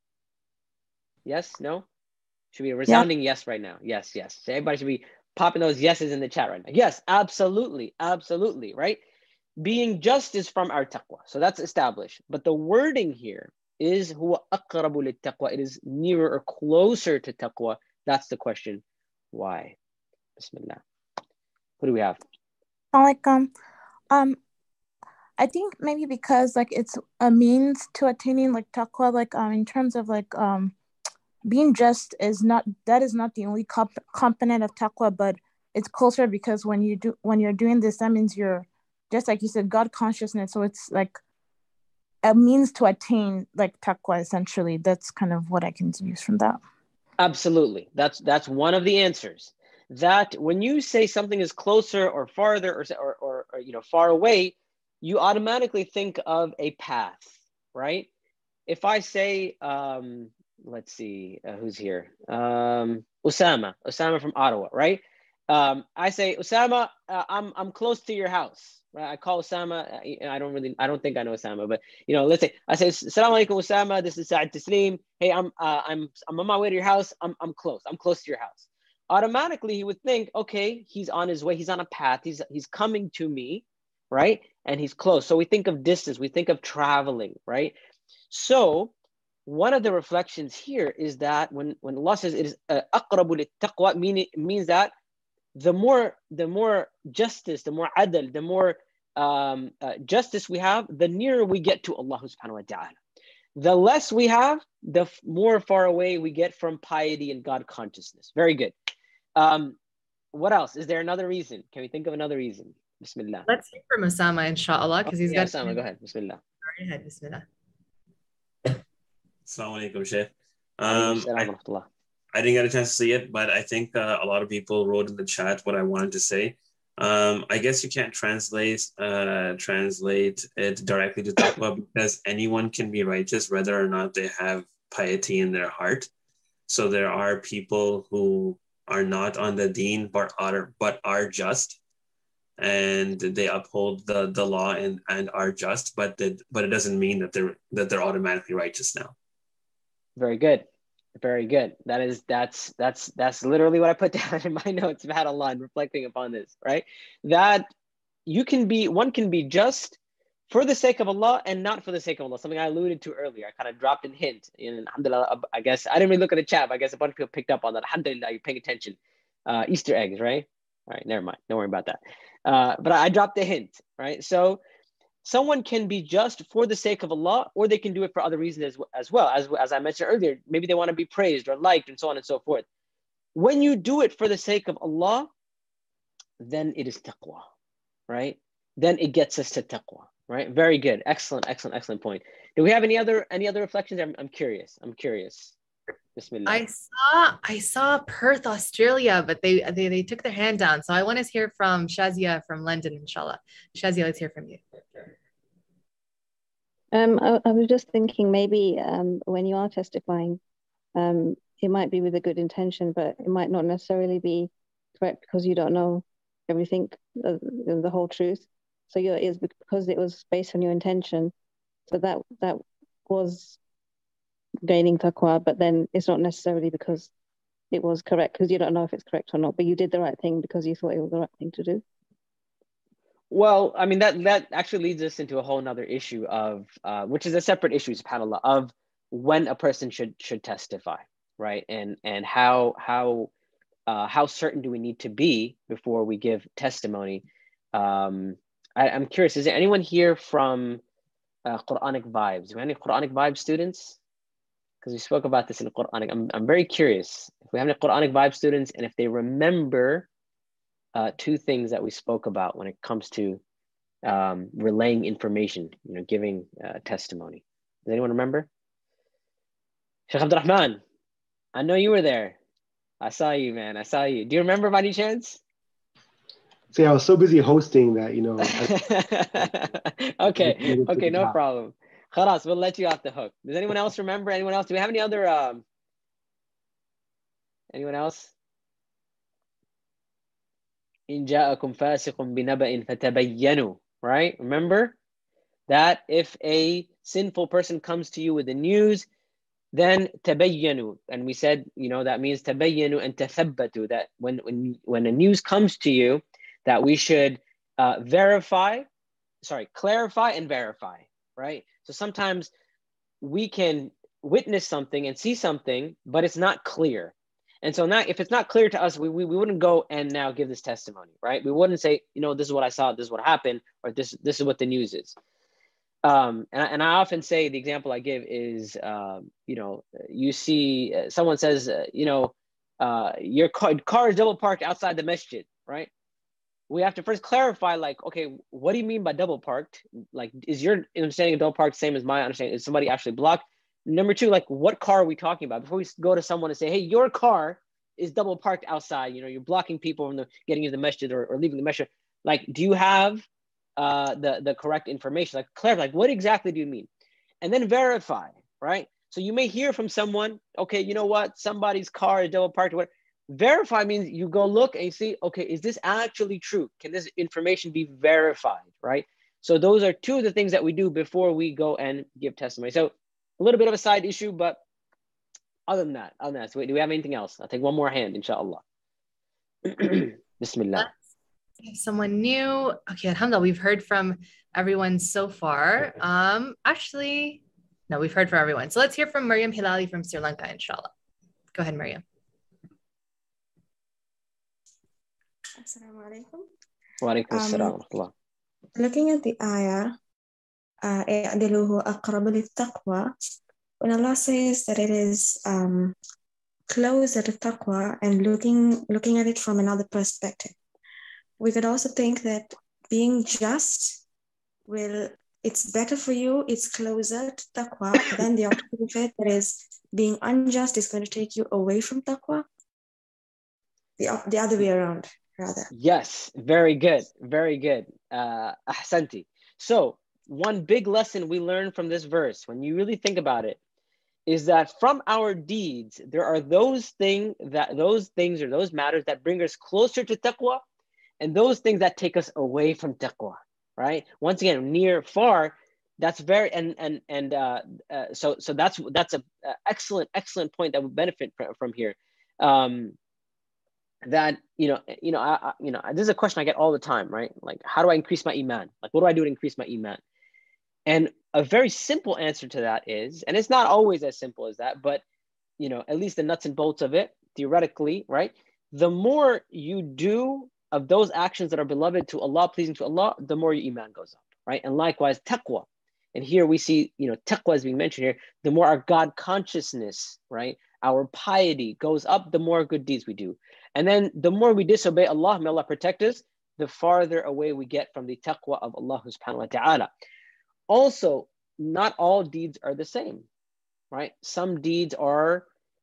Yes, no? Should be a resounding yeah. yes right now. Yes, yes. So everybody should be popping those yeses in the chat right now. Yes, absolutely, absolutely, right? Being just is from our taqwa. So that's established. But the wording here is huwa aqrabu lit taqwa. It is nearer or closer to taqwa. That's the question. Why? Bismillah. Who do we have? Like, um, um, I think maybe because like it's a means to attaining like taqwa, like um in terms of like um being just is not that is not the only comp- component of taqwa, but it's closer because when you do when you're doing this, that means you're just like you said, God consciousness. So it's like a means to attain like taqwa essentially. That's kind of what I can deduce from that. Absolutely. That's that's one of the answers. That when you say something is closer or farther or or, or, or you know far away, you automatically think of a path, right? If I say, um, let's see, uh, who's here? Um, Osama, Osama from Ottawa, right? Um, I say, Osama, uh, I'm I'm close to your house, right? I call Osama. I don't really, I don't think I know Osama, but you know, let's say I say, Assalamu alaikum, Osama. This is Sa'id Taslim. Hey, I'm uh, I'm I'm on my way to your house. I'm I'm close. I'm close to your house. Automatically, he would think, okay, he's on his way. He's on a path. He's he's coming to me, right? And he's close. So we think of distance. We think of traveling, right? So one of the reflections here is that when, when Allah says it is aqrabu lit taqwa, meaning it means that the more the more justice, the more adl, the more um, uh, justice we have, the nearer we get to Allah subhanahu wa ta'ala. The less we have, the f- more far away we get from piety and God consciousness. Very good. Um, what else? Is there another reason? Can we think of another reason? Bismillah. Let's hear from Osama, inshallah, because he's yeah, got. Osama, go ahead. Bismillah. Go ahead. Bismillah. Assalamu alaikum, Sheikh. Um, I, I didn't get a chance to see it, but I think uh, a lot of people wrote in the chat what I wanted to say. Um, I guess you can't translate uh, translate it directly to taqwa because anyone can be righteous whether or not they have piety in their heart. So there are people who are not on the deen but are but are just, and they uphold the, the law and, and are just, but that but it doesn't mean that they're that they're automatically righteous now. Very good. Very good. That is, that's, that's, that's literally what I put down in my notes about Allah and reflecting upon this, right? That you can be, one can be just for the sake of Allah and not for the sake of Allah. Something I alluded to earlier. I kind of dropped in hint. And alhamdulillah, I guess, I didn't really look at the chat, but I guess a bunch of people picked up on that. Alhamdulillah, you're paying attention. Uh, Easter eggs, right? All right, never mind. Don't worry about that. Uh, but I dropped a hint, right? So someone can be just for the sake of Allah, or they can do it for other reasons as, as well. As, as I mentioned earlier, maybe they want to be praised or liked and so on and so forth. When you do it for the sake of Allah, then it is taqwa, right? Then it gets us to taqwa, right? Very good. Excellent, excellent, excellent point. Do we have any other any other reflections? I'm, I'm curious. I'm curious. Bismillah. I saw I saw Perth, Australia, but they, they they took their hand down. So I want to hear from Shazia from London, inshallah. Shazia, let's hear from you. Um, I, I was just thinking maybe um, when you are testifying, um, it might be with a good intention, but it might not necessarily be correct because you don't know everything, uh, the whole truth. So your is because it was based on your intention. So that that was gaining taqwa, but then it's not necessarily because it was correct, because you don't know if it's correct or not, but you did the right thing because you thought it was the right thing to do. Well, I mean, that that actually leads us into a whole nother issue of, uh, which is a separate issue, subhanAllah, of when a person should should testify, right? And and how how uh, how certain do we need to be before we give testimony? Um, I, I'm curious, is there anyone here from uh, Quranic Vibes? Do we have any Quranic Vibes students? Because we spoke about this in the Quranic. I'm I'm very curious if we have any Quranic Vibes students and if they remember Uh, two things that we spoke about when it comes to um, relaying information, you know, giving uh, testimony. Does anyone remember? Sheikh Abdurrahman, I know you were there. I saw you, man. I saw you. Do you remember by any chance? See, I was so busy hosting that, you know. I, okay, okay, no problem. Khalas, we'll let you off the hook. Does anyone else remember? Anyone else? Do we have any other, um, anyone else? إن جاءكم فاسق بنبأ فتبينوا, right? Remember? that if a sinful person comes to you with the news, then tabayyanu. And we said, you know, that means tabayyanu and tathabbatu, that when, when, when a news comes to you, that we should uh, verify, sorry, clarify and verify, right? So sometimes we can witness something and see something, but it's not clear. And so now, if it's not clear to us, we, we, we wouldn't go and now give this testimony, right? We wouldn't say, you know, this is what I saw, this is what happened, or this, this is what the news is. Um, and, and I often say, the example I give is, um, you know, you see, uh, someone says, uh, you know, uh, your car, car is double parked outside the masjid, right? We have to first clarify, like, okay, what do you mean by double parked? Like, is your understanding of double parked same as my understanding? Is somebody actually blocked? Number two, like, what car are we talking about? Before we go to someone and say, hey, your car is double parked outside, you know, you're blocking people from the, getting into the masjid or, or leaving the masjid. Like, do you have uh, the, the correct information? Like, clarify, like, what exactly do you mean? And then verify, right? So you may hear from someone, okay, you know what? Somebody's car is double parked or what? Verify means you go look and you see, okay, is this actually true? Can this information be verified, right? So those are two of the things that we do before we go and give testimony. So a little bit of a side issue, but other than that, other than that, so do we have anything else? I'll take one more hand, inshallah. Bismillah. Someone new. Okay, alhamdulillah, we've heard from everyone so far. Um, actually, no, we've heard from everyone. So let's hear from Maryam Hilali from Sri Lanka, inshallah. Go ahead, Maryam. Assalamu alaikum. Wa alaikum assalam. Um, looking at the ayah, uh, when Allah says that it is um, closer to taqwa and looking looking at it from another perspective, we could also think that being just will, it's better for you, it's closer to taqwa, than the opposite of it, that is being unjust is going to take you away from taqwa. The, the other way around, rather. Yes, very good, very good. Uh, ahsanti. So one big lesson we learn from this verse, when you really think about it, is that from our deeds, there are those things that those things or those matters that bring us closer to taqwa, and those things that take us away from taqwa, right? Once again, near, far, that's very, and and and uh, uh, so so that's that's a, a excellent excellent point that we benefit from, from here. Um, that you know you know I, I you know this is a question I get all the time, right? Like, how do I increase my iman? Like, what do I do to increase my iman? And a very simple answer to that is, and it's not always as simple as that, but you know, at least the nuts and bolts of it, theoretically, right? The more you do of those actions that are beloved to Allah, pleasing to Allah, the more your iman goes up, right? And likewise, taqwa. And here we see, you know, taqwa is being mentioned here. The more our God consciousness, right, our piety goes up, the more good deeds we do. And then the more we disobey Allah, may Allah protect us, the farther away we get from the taqwa of Allah subhanahu wa ta'ala. Also, not all deeds are the same, right? Some deeds are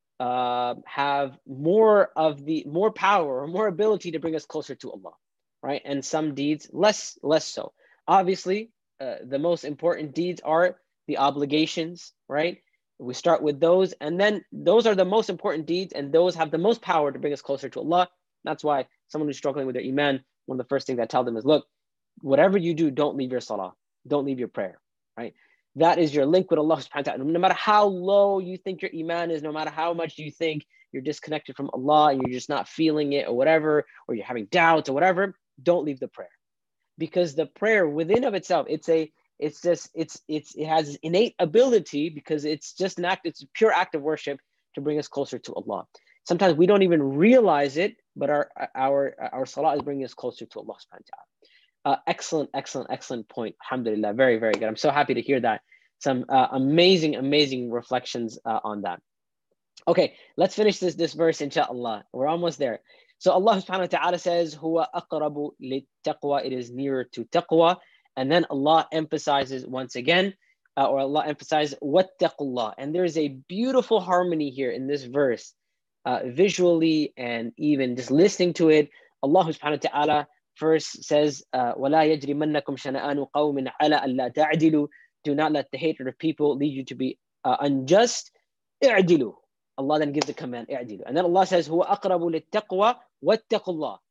uh, have more of the more power or more ability to bring us closer to Allah, right? And some deeds less less so. Obviously, uh, the most important deeds are the obligations, right? We start with those, and then those are the most important deeds, and those have the most power to bring us closer to Allah. That's why someone who's struggling with their iman, one of the first things I tell them is, look, whatever you do, don't leave your salah. Don't leave your prayer, right? That is your link with Allah subhanahu wa ta'ala. No matter how low you think your iman is, no matter how much you think you're disconnected from Allah and you're just not feeling it or whatever, or you're having doubts or whatever, don't leave the prayer. Because the prayer within of itself, it's a, it's just, it's, it's, it has innate ability because it's just an act, it's a pure act of worship to bring us closer to Allah. Sometimes we don't even realize it, but our, our, our salah is bringing us closer to Allah subhanahu wa ta'ala. Uh, excellent, excellent, excellent point. Alhamdulillah, very, very good. I'm so happy to hear that. Some uh, amazing, amazing reflections uh, on that. Okay, let's finish this, this verse, inshallah. We're almost there. So Allah subhanahu wa ta'ala says, Huwa aqrabu lit-taqwa, it is nearer to taqwa. And then Allah emphasizes once again, uh, or Allah emphasizes, wattaqullah. And there is a beautiful harmony here in this verse, uh, visually and even just listening to it. Allah subhanahu wa ta'ala first says, وَلَا يَجْرِمَنَّكُمْ شَنَآنُ قَوْمٍ عَلَىٰ أَلَّا تَعْدِلُوا. Do not let the hatred of people lead you to be uh, unjust. اعْدِلُوا. Allah then gives the command, اعْدِلُوا. And then Allah says, هُوَ أَقْرَبُ لِلتَّقْوَى وَاتَّقُوا اللَّهِ.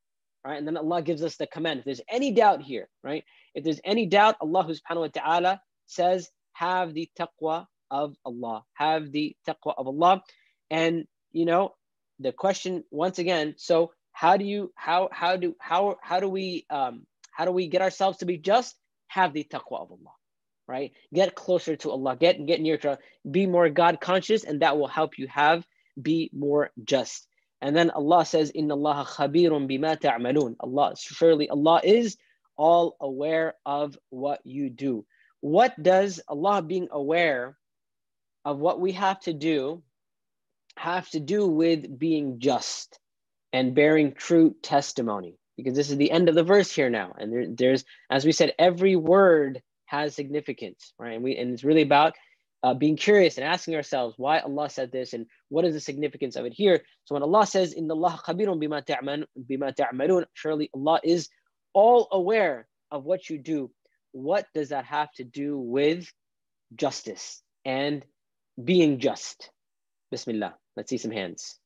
right? And then Allah gives us the command. If there's any doubt here, right? If there's any doubt, Allah subhanahu wa ta'ala says, have the taqwa of Allah. Have the taqwa of Allah. And, you know, the question once again, so how do you, how, how do, how, how do we, um, how do we get ourselves to be just? Have the taqwa of Allah, right? Get closer to Allah, get, get near to Allah, be more God conscious, and that will help you have, be more just. And then Allah says, Inna Allah khabirun bima ta'malun. Allah, surely Allah is all aware of what you do. What does Allah being aware of what we have to do have to do with being just and bearing true testimony? Because this is the end of the verse here now. And there, there's, as we said, every word has significance, right? And, we, and it's really about uh, being curious and asking ourselves why Allah said this and what is the significance of it here. So when Allah says, Inna Allah khabirun bima ta'malun, surely Allah is all aware of what you do. What does that have to do with justice and being just? Bismillah. Let's see some hands.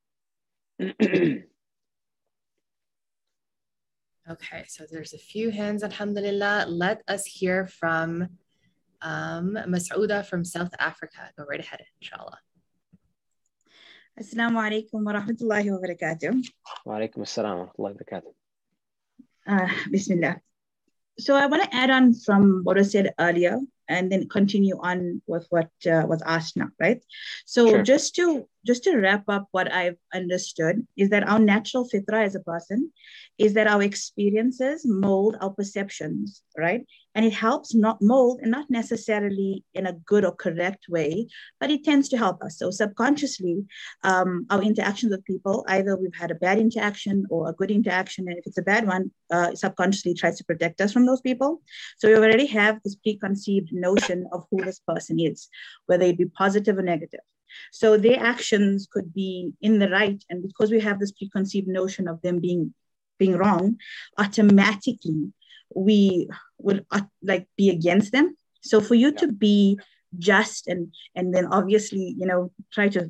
Okay, so there's a few hands, alhamdulillah. Let us hear from um, Mas'ouda from South Africa. Go right ahead, inshallah. Assalamu alaikum wa rahmatullahi wa barakatuh. Wa alaikum assalam wa rahmatullahi wa barakatuh. Uh, Bismillah. So I want to add on from what was said earlier and then continue on with what uh, was asked now, right? So sure. just to just to wrap up what I've understood is that our natural fitra as a person is that our experiences mold our perceptions, right? And it helps not mold and not necessarily in a good or correct way, but it tends to help us. So subconsciously, um, our interactions with people, either we've had a bad interaction or a good interaction, and if it's a bad one, uh, subconsciously tries to protect us from those people. So we already have this preconceived notion of who this person is, whether it be positive or negative. So their actions could be in the right, and because we have this preconceived notion of them being being wrong, automatically we would uh, like be against them. So for you yeah. to be just and and then obviously, you know, try to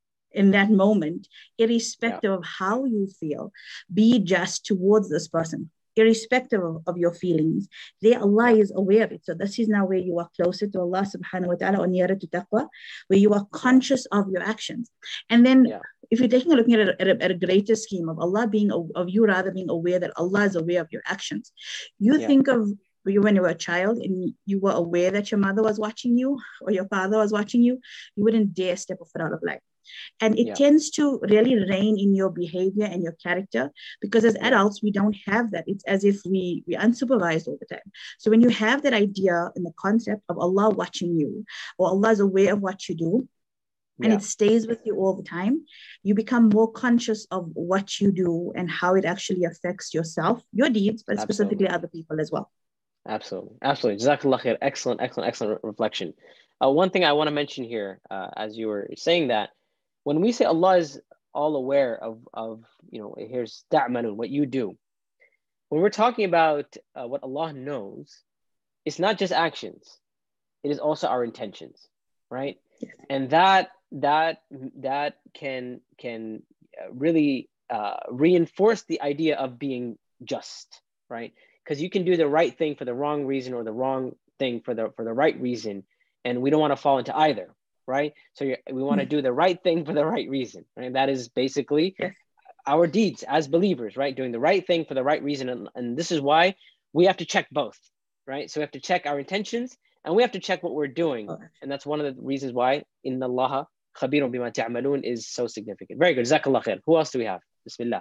in that moment, irrespective yeah. of how you feel, be just towards this person, irrespective of, of your feelings. There, Allah is aware of it. So this is now where you are closer to Allah subhanahu wa ta'ala, or nearer to taqwa, where you are conscious of your actions. And then yeah. if you're taking a look at it at a, at a greater scheme of Allah being, of you rather being aware that Allah is aware of your actions. You yeah. think of you when you were a child and you were aware that your mother was watching you or your father was watching you, you wouldn't dare step a foot out of line. And it yeah. tends to really reign in your behavior and your character, because as adults, we don't have that. It's as if we, we unsupervised all the time. So when you have that idea and the concept of Allah watching you, or Allah is aware of what you do, and yeah. it stays with you all the time, you become more conscious of what you do and how it actually affects yourself, your deeds, but Absolutely. specifically other people as well. Absolutely. Absolutely. Jazakallah khair. Excellent, excellent, excellent reflection. Uh, one thing I want to mention here, uh, as you were saying that, when we say Allah is all aware of, of you know, here's ta'malun, what you do. When we're talking about uh, what Allah knows, it's not just actions. It is also our intentions, right? Yes. And that that that can can really uh, reinforce the idea of being just, right? Because you can do the right thing for the wrong reason or the wrong thing for the for the right reason, and we don't want to fall into either. Right? So you're, we want to do the right thing for the right reason. Right? That is basically yes. our deeds as believers, right? Doing the right thing for the right reason. And, and this is why we have to check both, right? So we have to check our intentions and we have to check what we're doing. Okay. And that's one of the reasons why Inna Allah khabirun bima ta'malun is so significant. Very good. Jazakallah khair. Who else do we have? Bismillah.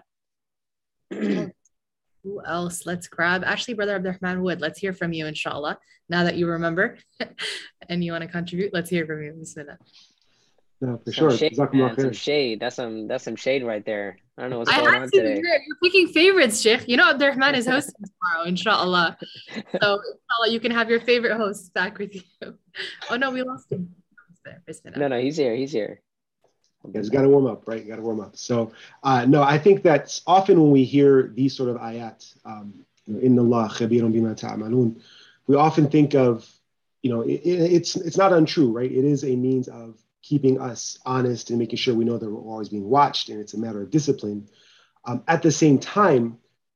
Who else? Let's grab, actually, Brother Abdurrahman Wood. Let's hear from you, inshallah. Now that you remember and you want to contribute, let's hear from you. Bismillah. No, for sure. Shade, man, some shade. That's some that's some shade right there. I don't know what's going on today. You're, you're picking favorites, Sheikh. You know Abdurrahman is hosting tomorrow, inshallah. So inshallah, you can have your favorite host back with you. Oh no, we lost him. Bismillah. No, no, he's here. He's here. You guys got to warm up, right? You got to warm up. So, uh, no, I think that often when we hear these sort of ayat, um, Inna Allah khabirun bima ta'malun, we often think of, you know, it, it, it's it's not untrue, right? It is a means of keeping us honest and making sure we know that we're always being watched, and it's a matter of discipline. Um, at the same time,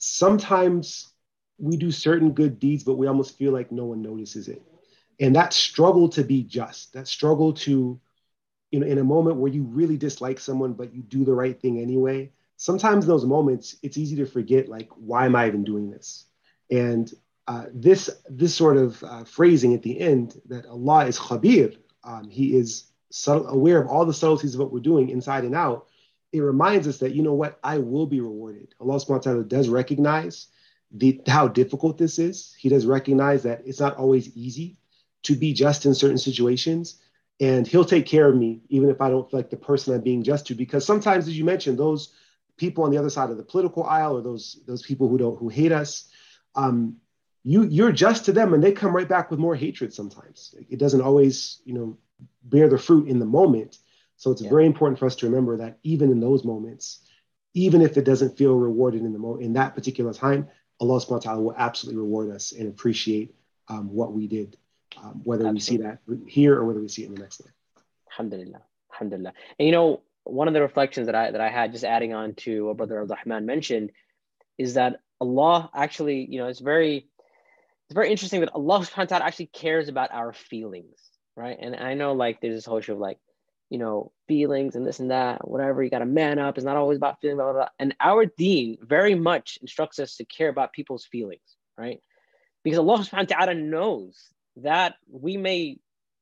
sometimes we do certain good deeds, but we almost feel like no one notices it. And that struggle to be just, that struggle to, you know, in a moment where you really dislike someone, but you do the right thing anyway, sometimes in those moments, it's easy to forget, like, why am I even doing this? And uh, this, this sort of uh, phrasing at the end, that Allah is khabir, um, He is subtle, aware of all the subtleties of what we're doing inside and out, it reminds us that, you know what, I will be rewarded. Allah subhanahu wa ta'ala does recognize the, how difficult this is. He does recognize that it's not always easy to be just in certain situations. And He'll take care of me, even if I don't feel like the person I'm being just to, because sometimes, as you mentioned, those people on the other side of the political aisle, or those, those people who don't, who hate us, um, you, you're just to them and they come right back with more hatred sometimes. It doesn't always, you know, bear the fruit in the moment. So it's yeah. very important for us to remember that even in those moments, even if it doesn't feel rewarded in the mo- in that particular time, Allah subhanahu wa ta'ala will absolutely reward us and appreciate um, what we did, um, whether absolutely. we see that here or whether we see it in the next life. Alhamdulillah, alhamdulillah. And you know, one of the reflections that I that I had, just adding on to what Brother Abdurrahman mentioned, is that Allah actually, you know, it's very, it's very interesting that Allah subhanahu wa ta'ala actually cares about our feelings, right? And I know, like, there's this whole issue of, like, you know, feelings and this and that, whatever, you got to man up. It's not always about feeling, blah, blah, blah. And our deen very much instructs us to care about people's feelings, right? Because Allah subhanahu wa ta'ala knows that we may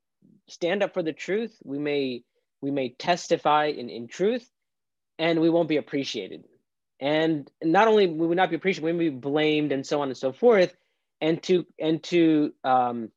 stand up for the truth, we may we may testify in, in truth, and we won't be appreciated. And not only will we not be appreciated, we may be blamed and so on and so forth. And to, and to um,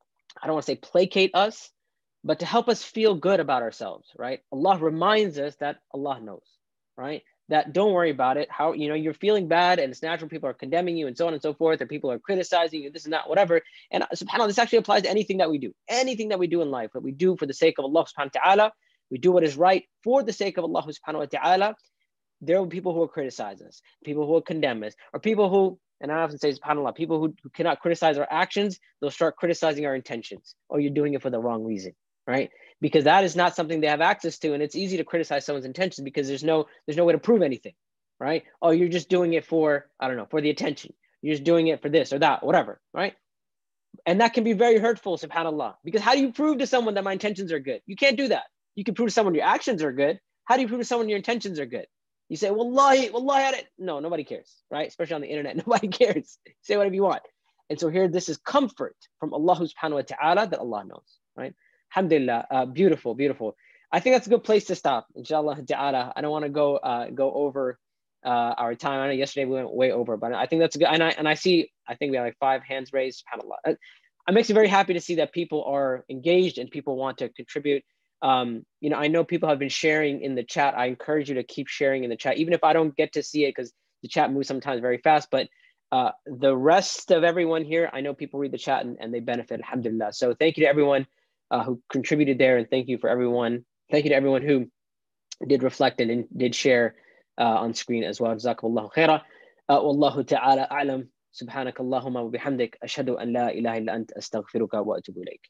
I don't want to say placate us, but to help us feel good about ourselves, right? Allah reminds us that Allah knows, right? That don't worry about it. How, you know, you're feeling bad and it's natural, people are condemning you and so on and so forth, or people are criticizing you, this and that, whatever. And subhanAllah, this actually applies to anything that we do. Anything that we do in life, that we do for the sake of Allah subhanahu wa ta'ala, we do what is right for the sake of Allah subhanahu wa ta'ala. There will be people who will criticize us, people who will condemn us, or people who, and I often say, subhanAllah, people who, who cannot criticize our actions, they'll start criticizing our intentions. Oh, you're doing it for the wrong reason. Right? Because that is not something they have access to. And it's easy to criticize someone's intentions because there's no, there's no way to prove anything, right? Oh, you're just doing it for, I don't know, for the attention. You're just doing it for this or that, whatever, right? And that can be very hurtful, subhanAllah, because how do you prove to someone that my intentions are good? You can't do that. You can prove to someone your actions are good. How do you prove to someone your intentions are good? You say, wallahi, wallahi, I had it. No, nobody cares, right? Especially on the internet, nobody cares. Say whatever you want. And so here, this is comfort from Allah subhanahu wa ta'ala that Allah knows, right? Alhamdulillah, uh, beautiful, beautiful. I think that's a good place to stop, inshallah ta'ala. I don't want to go uh, go over uh, our time. I know yesterday we went way over, but I think that's good. And I and I see, I think we have like five hands raised, subhanAllah. It makes me very happy to see that people are engaged and people want to contribute. Um, you know, I know people have been sharing in the chat. I encourage you to keep sharing in the chat, even if I don't get to see it because the chat moves sometimes very fast. But uh, the rest of everyone here, I know people read the chat and, and they benefit, alhamdulillah. So thank you to everyone Uh, who contributed there, and thank you for everyone. Thank you to everyone who did reflect and, and did share uh, on screen as well. Jazakumullahu khaira. Wallahu ta'ala a'lam. Subhanaka Allahumma wa bihamdik. Ashhadu an la ilaha illa anta astaghfiruka wa atubu ilayk.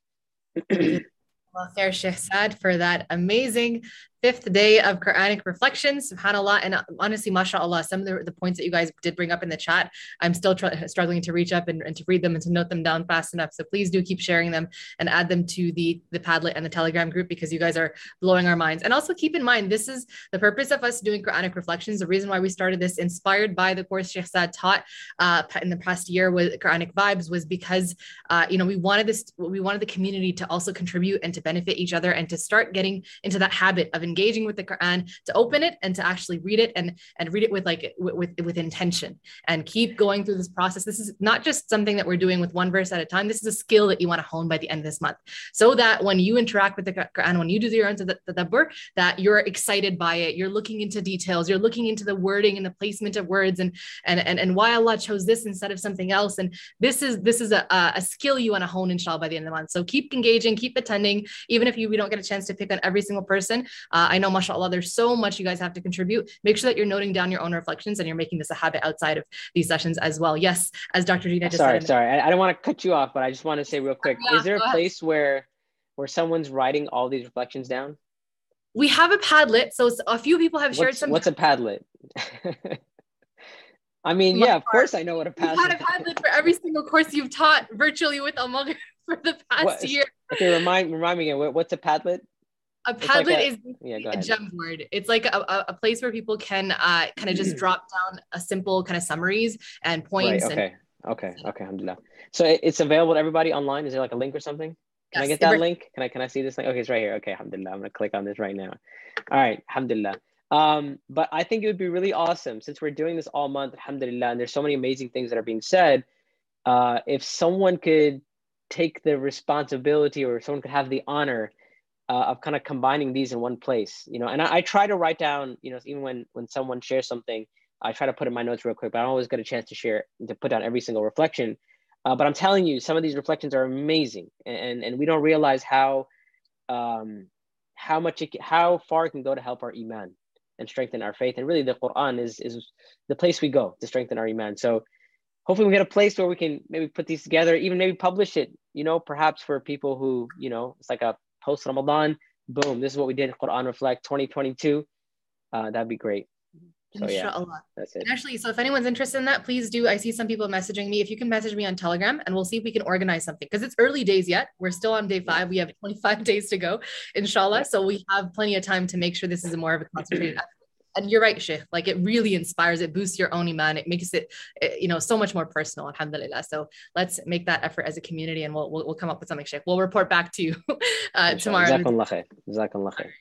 Well, khair, Sheikh Saad, for that amazing fifth day of Quranic reflections, subhanAllah. And honestly, mashallah, some of the, the points that you guys did bring up in the chat, I'm still tr- struggling to reach up and, and to read them and to note them down fast enough. So please do keep sharing them and add them to the, the Padlet and the Telegram group, because you guys are blowing our minds. And also keep in mind, this is the purpose of us doing Quranic reflections. The reason why we started this, inspired by the course Sheikh Saad taught uh, in the past year with Quranic Vibes, was because, uh, you know, we wanted this, we wanted the community to also contribute and to benefit each other and to start getting into that habit of engaging with the Quran, to open it and to actually read it and, and read it with like with, with, with intention and keep going through this process. This is not just something that we're doing with one verse at a time. This is a skill that you want to hone by the end of this month, so that when you interact with the Quran, when you do your own tadabbur, that you're excited by it. You're looking into details. You're looking into the wording and the placement of words and and and, and why Allah chose this instead of something else. And this is this is a, a skill you want to hone, inshallah, by the end of the month. So keep engaging, keep attending, even if you we don't get a chance to pick on every single person. Uh, I know, mashallah, there's so much you guys have to contribute. Make sure that you're noting down your own reflections and you're making this a habit outside of these sessions as well. Yes, as Doctor Gina just sorry, said. Sorry, sorry. I don't want to cut you off, but I just want to say real quick, yeah, is there a place where where someone's writing all these reflections down? We have a Padlet. So a few people have shared what's, some. What's a Padlet? I mean, yeah, of course I know what a Padlet is. You've had a Padlet for every single course you've taught virtually with Al-Maghrib for the past what, year. Okay, remind, remind me again, what's a Padlet? A Padlet like a, is yeah, a gem board. It's like a, a place where people can uh, kind of just drop down a simple kind of summaries and points. Right, okay, and- okay, okay, alhamdulillah. So it's available to everybody online? Is there like a link or something? Can yes, I get that link? Can I can I see this link? Okay, it's right here. Okay, alhamdulillah. I'm gonna click on this right now. All right, alhamdulillah. Um, but I think it would be really awesome since we're doing this all month, alhamdulillah, and there's so many amazing things that are being said. Uh, if someone could take the responsibility or someone could have the honor uh, of kind of combining these in one place, you know, and I, I try to write down, you know, even when, when someone shares something, I try to put in my notes real quick, but I don't always get a chance to share, to put down every single reflection. Uh, but I'm telling you, some of these reflections are amazing, and, and we don't realize how, um, how much, it, how far it can go to help our iman and strengthen our faith. And really the Quran is, is the place we go to strengthen our iman. So hopefully we get a place where we can maybe put these together, even maybe publish it, you know, perhaps for people who, you know, it's like a post Ramadan, boom, this is what we did in Quran Reflect twenty twenty-two. Uh, that'd be great. So yeah, that's it. And actually, so if anyone's interested in that, please do. I see some people messaging me. If you can message me on Telegram, and we'll see if we can organize something, because it's early days yet. We're still on day five. We have twenty-five days to go, inshallah. So we have plenty of time to make sure this is a more of a concentrated effort. And you're right, Sheikh, like it really inspires, it boosts your own iman, it makes it, you know, so much more personal, alhamdulillah. So let's make that effort as a community, and we'll, we'll, we'll come up with something, Sheikh. We'll report back to you uh, tomorrow. Jazakallah khair. Jazakallah khair.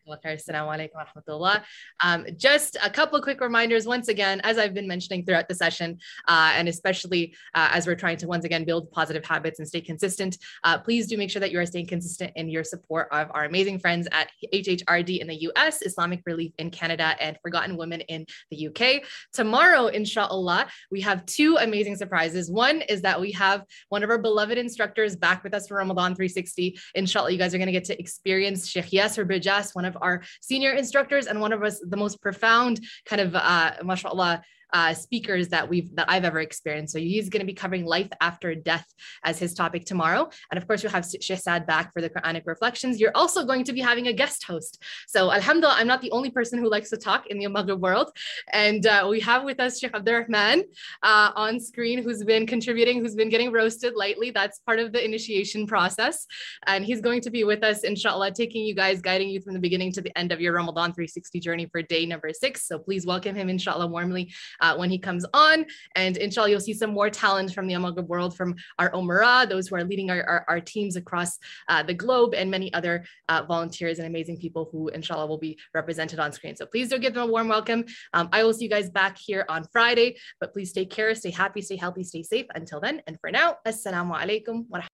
Um, just a couple of quick reminders once again, as I've been mentioning throughout the session, uh, and especially uh, as we're trying to once again build positive habits and stay consistent, uh, please do make sure that you are staying consistent in your support of our amazing friends at H H R D in the U S, Islamic Relief in Canada, and Forgotten Women in the U K. Tomorrow, inshallah, we have two amazing surprises. One is that we have one of our beloved instructors back with us for Ramadan three sixty. Inshallah, you guys are going to get to experience Sheikh Yasser Bijas, one of our senior instructors and one of us the most profound kind of uh mashallah uh speakers that we've that I've ever experienced. So he's going to be covering life after death as his topic tomorrow. And of course you'll have Sheikh Saad back for the Quranic reflections. You're also going to be having a guest host. So alhamdulillah, I'm not the only person who likes to talk in the Maghrib world. And uh, we have with us Sheikh Abdurrahman uh, on screen, who's been contributing, who's been getting roasted lightly. That's part of the initiation process. And he's going to be with us, inshallah, taking you guys, guiding you from the beginning to the end of your Ramadan three sixty journey for day number six. So please welcome him, inshallah, warmly uh, when he comes on. And inshallah, you'll see some more talent from the Maghrib world, from our Umara, those who are leading our, our, our teams across uh, the globe, and many other uh, volunteers and amazing people who, inshallah, will be represented on screen. So please do give them a warm welcome. Um, I will see you guys back here on Friday, but please take care, stay happy, stay healthy, stay safe. Until then, and for now, assalamu alaikum wa rahmatullahi.